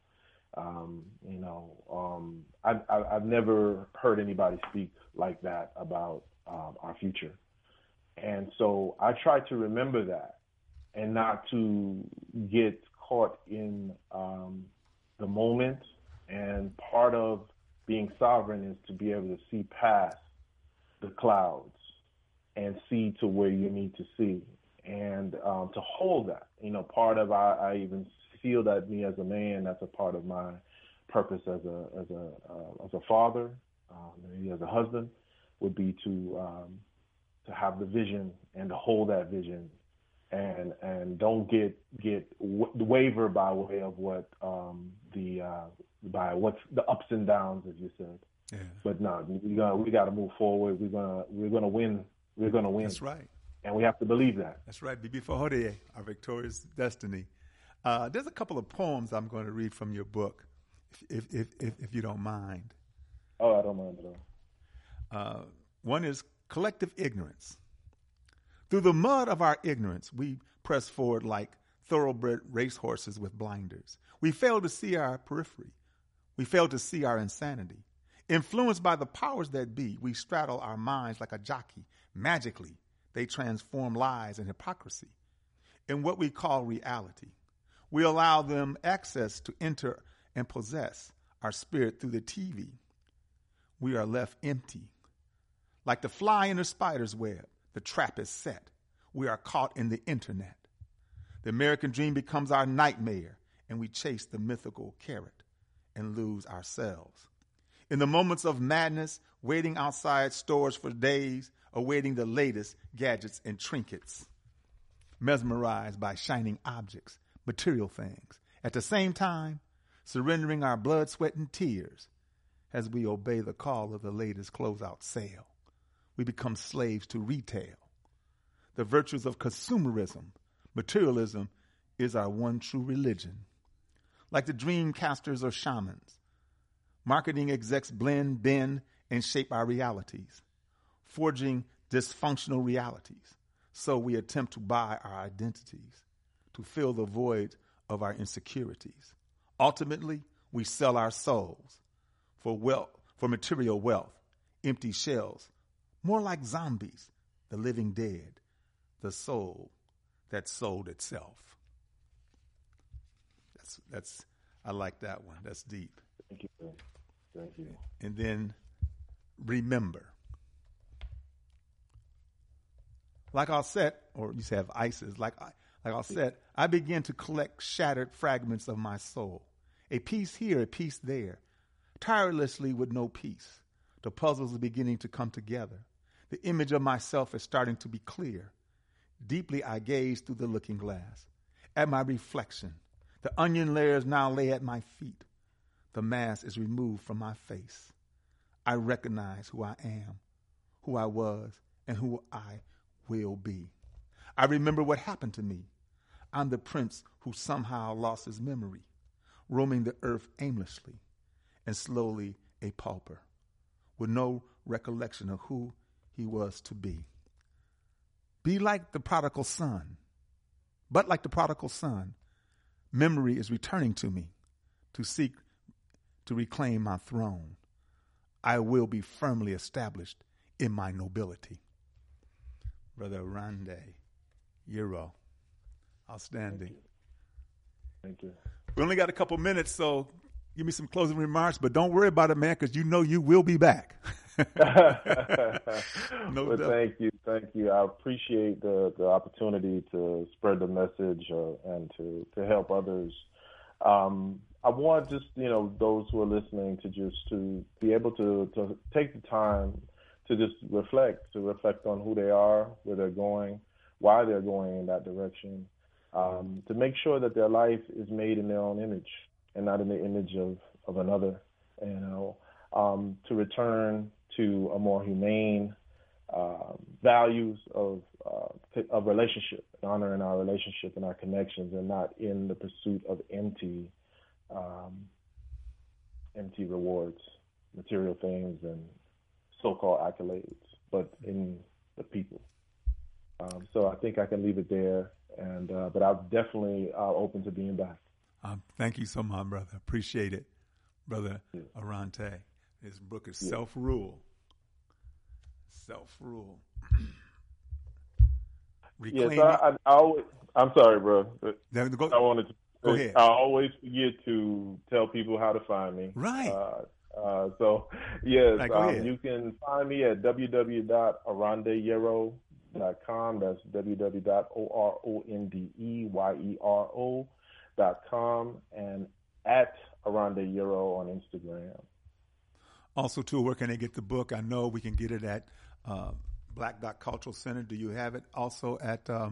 I've never heard anybody speak like that about our future. And so I try to remember that and not to get caught in the moment. And part of being sovereign is to be able to see past the clouds and see to where you need to see, and to hold that. Part of I even feel that me as a man, that's a part of my purpose as a father, maybe as a husband, would be to have the vision and to hold that vision, and don't waver by way of what by what's the ups and downs, as you said. Yeah. But no, we got to move forward. We're gonna win. We're gonna win. That's right. And we have to believe that. That's right. Bibi Fahodeye, Our Victorious Destiny. There's a couple of poems I'm going to read from your book, if you don't mind. Oh, I don't mind at all. One is Collective Ignorance. Through the mud of our ignorance, we press forward like thoroughbred racehorses with blinders. We fail to see our periphery. We fail to see our insanity. Influenced by the powers that be, we straddle our minds like a jockey. Magically, they transform lies and hypocrisy in what we call reality. We allow them access to enter and possess our spirit through the TV. we are left empty. Like the fly in the spider's web, the trap is set. We are caught in the internet. The American dream becomes our nightmare, and we chase the mythical carrot and lose ourselves. In the moments of madness, waiting outside stores for days, awaiting the latest gadgets and trinkets, mesmerized by shining objects, material things. At the same time, surrendering our blood, sweat, and tears as we obey the call of the latest closeout sale. We become slaves to retail. The virtues of consumerism, materialism, is our one true religion. Like the dream casters or shamans, marketing execs blend, bend, and shape our realities, forging dysfunctional realities. So we attempt to buy our identities, to fill the void of our insecurities. Ultimately, we sell our souls for wealth, for material wealth, empty shells, more like zombies, the living dead, the soul that sold itself. I like that one. That's deep. Thank you. Thank you. And then remember. Like I said, or you say have ISIS, like I said, I began to collect shattered fragments of my soul. A piece here, a piece there, tirelessly with no peace. The puzzles are beginning to come together. The image of myself is starting to be clear. Deeply I gaze through the looking glass. At my reflection, the onion layers now lay at my feet. The mask is removed from my face. I recognize who I am, who I was, and who I will be. I remember what happened to me. I'm the prince who somehow lost his memory, roaming the earth aimlessly, and slowly a pauper, with no recollection of who he was to be. Be like the prodigal son. But like the prodigal son, memory is returning to me to seek to reclaim my throne. I will be firmly established in my nobility. Brother Arande Yero, outstanding. Thank you. We only got a couple minutes, so give me some closing remarks, but don't worry about it, man, because you know you will be back. Well, thank you. I appreciate the opportunity to spread the message and to help others. I want just those who are listening to be able to take the time to just reflect on who they are, where they're going, why they're going in that direction, to make sure that their life is made in their own image and not in the image of another. To return to a more humane values of relationship, honoring our relationship and our connections, and not in the pursuit of empty rewards, material things, and so-called accolades, but in the people. So I think I can leave it there, and but I'm definitely open to being back. Thank you so much, brother. Appreciate it, brother Arante. His book is Self-Rule. Self-Rule. Yes, I'm sorry, bro. I wanted to. Go ahead. I always forget to tell people how to find me. Right. So, yes, you can find me at www.arandeyero.com. That's www.orondeyero.com, and at Arandeyero on Instagram. Also, too, where can they get the book? I know we can get it at Black Dot Cultural Center. Do you have it also at the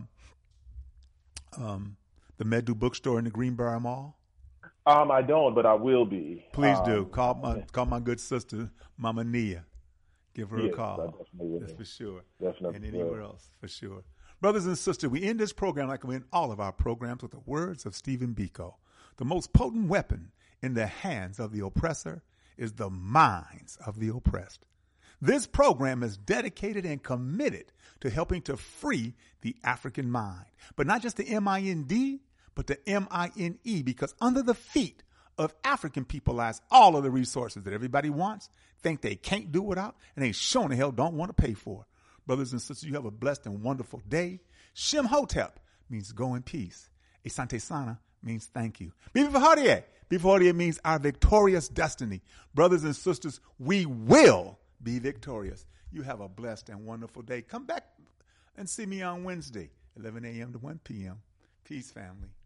Medu Bookstore in the Greenbrier Mall? I don't, but I will be. Please do. Call my good sister, Mama Nia. Give her a call. I definitely will. That's for sure. Definitely. And anywhere else, for sure. Brothers and sisters, we end this program like we end all of our programs with the words of Stephen Biko. The most potent weapon in the hands of the oppressor is the minds of the oppressed. This program is dedicated and committed to helping to free the African mind, but not just the M-I-N-D, but the M-I-N-E, because under the feet of African people lies all of the resources that everybody wants, think they can't do without, and they sure the hell don't want to pay for. Brothers and sisters, you have a blessed and wonderful day. Shem Hotep means go in peace. Asante Sana means thank you. Bibi Fahodie. Bibi Fahodie means our victorious destiny. Brothers and sisters, we will be victorious. You have a blessed and wonderful day. Come back and see me on Wednesday, 11 a.m. to 1 p.m. Peace, family.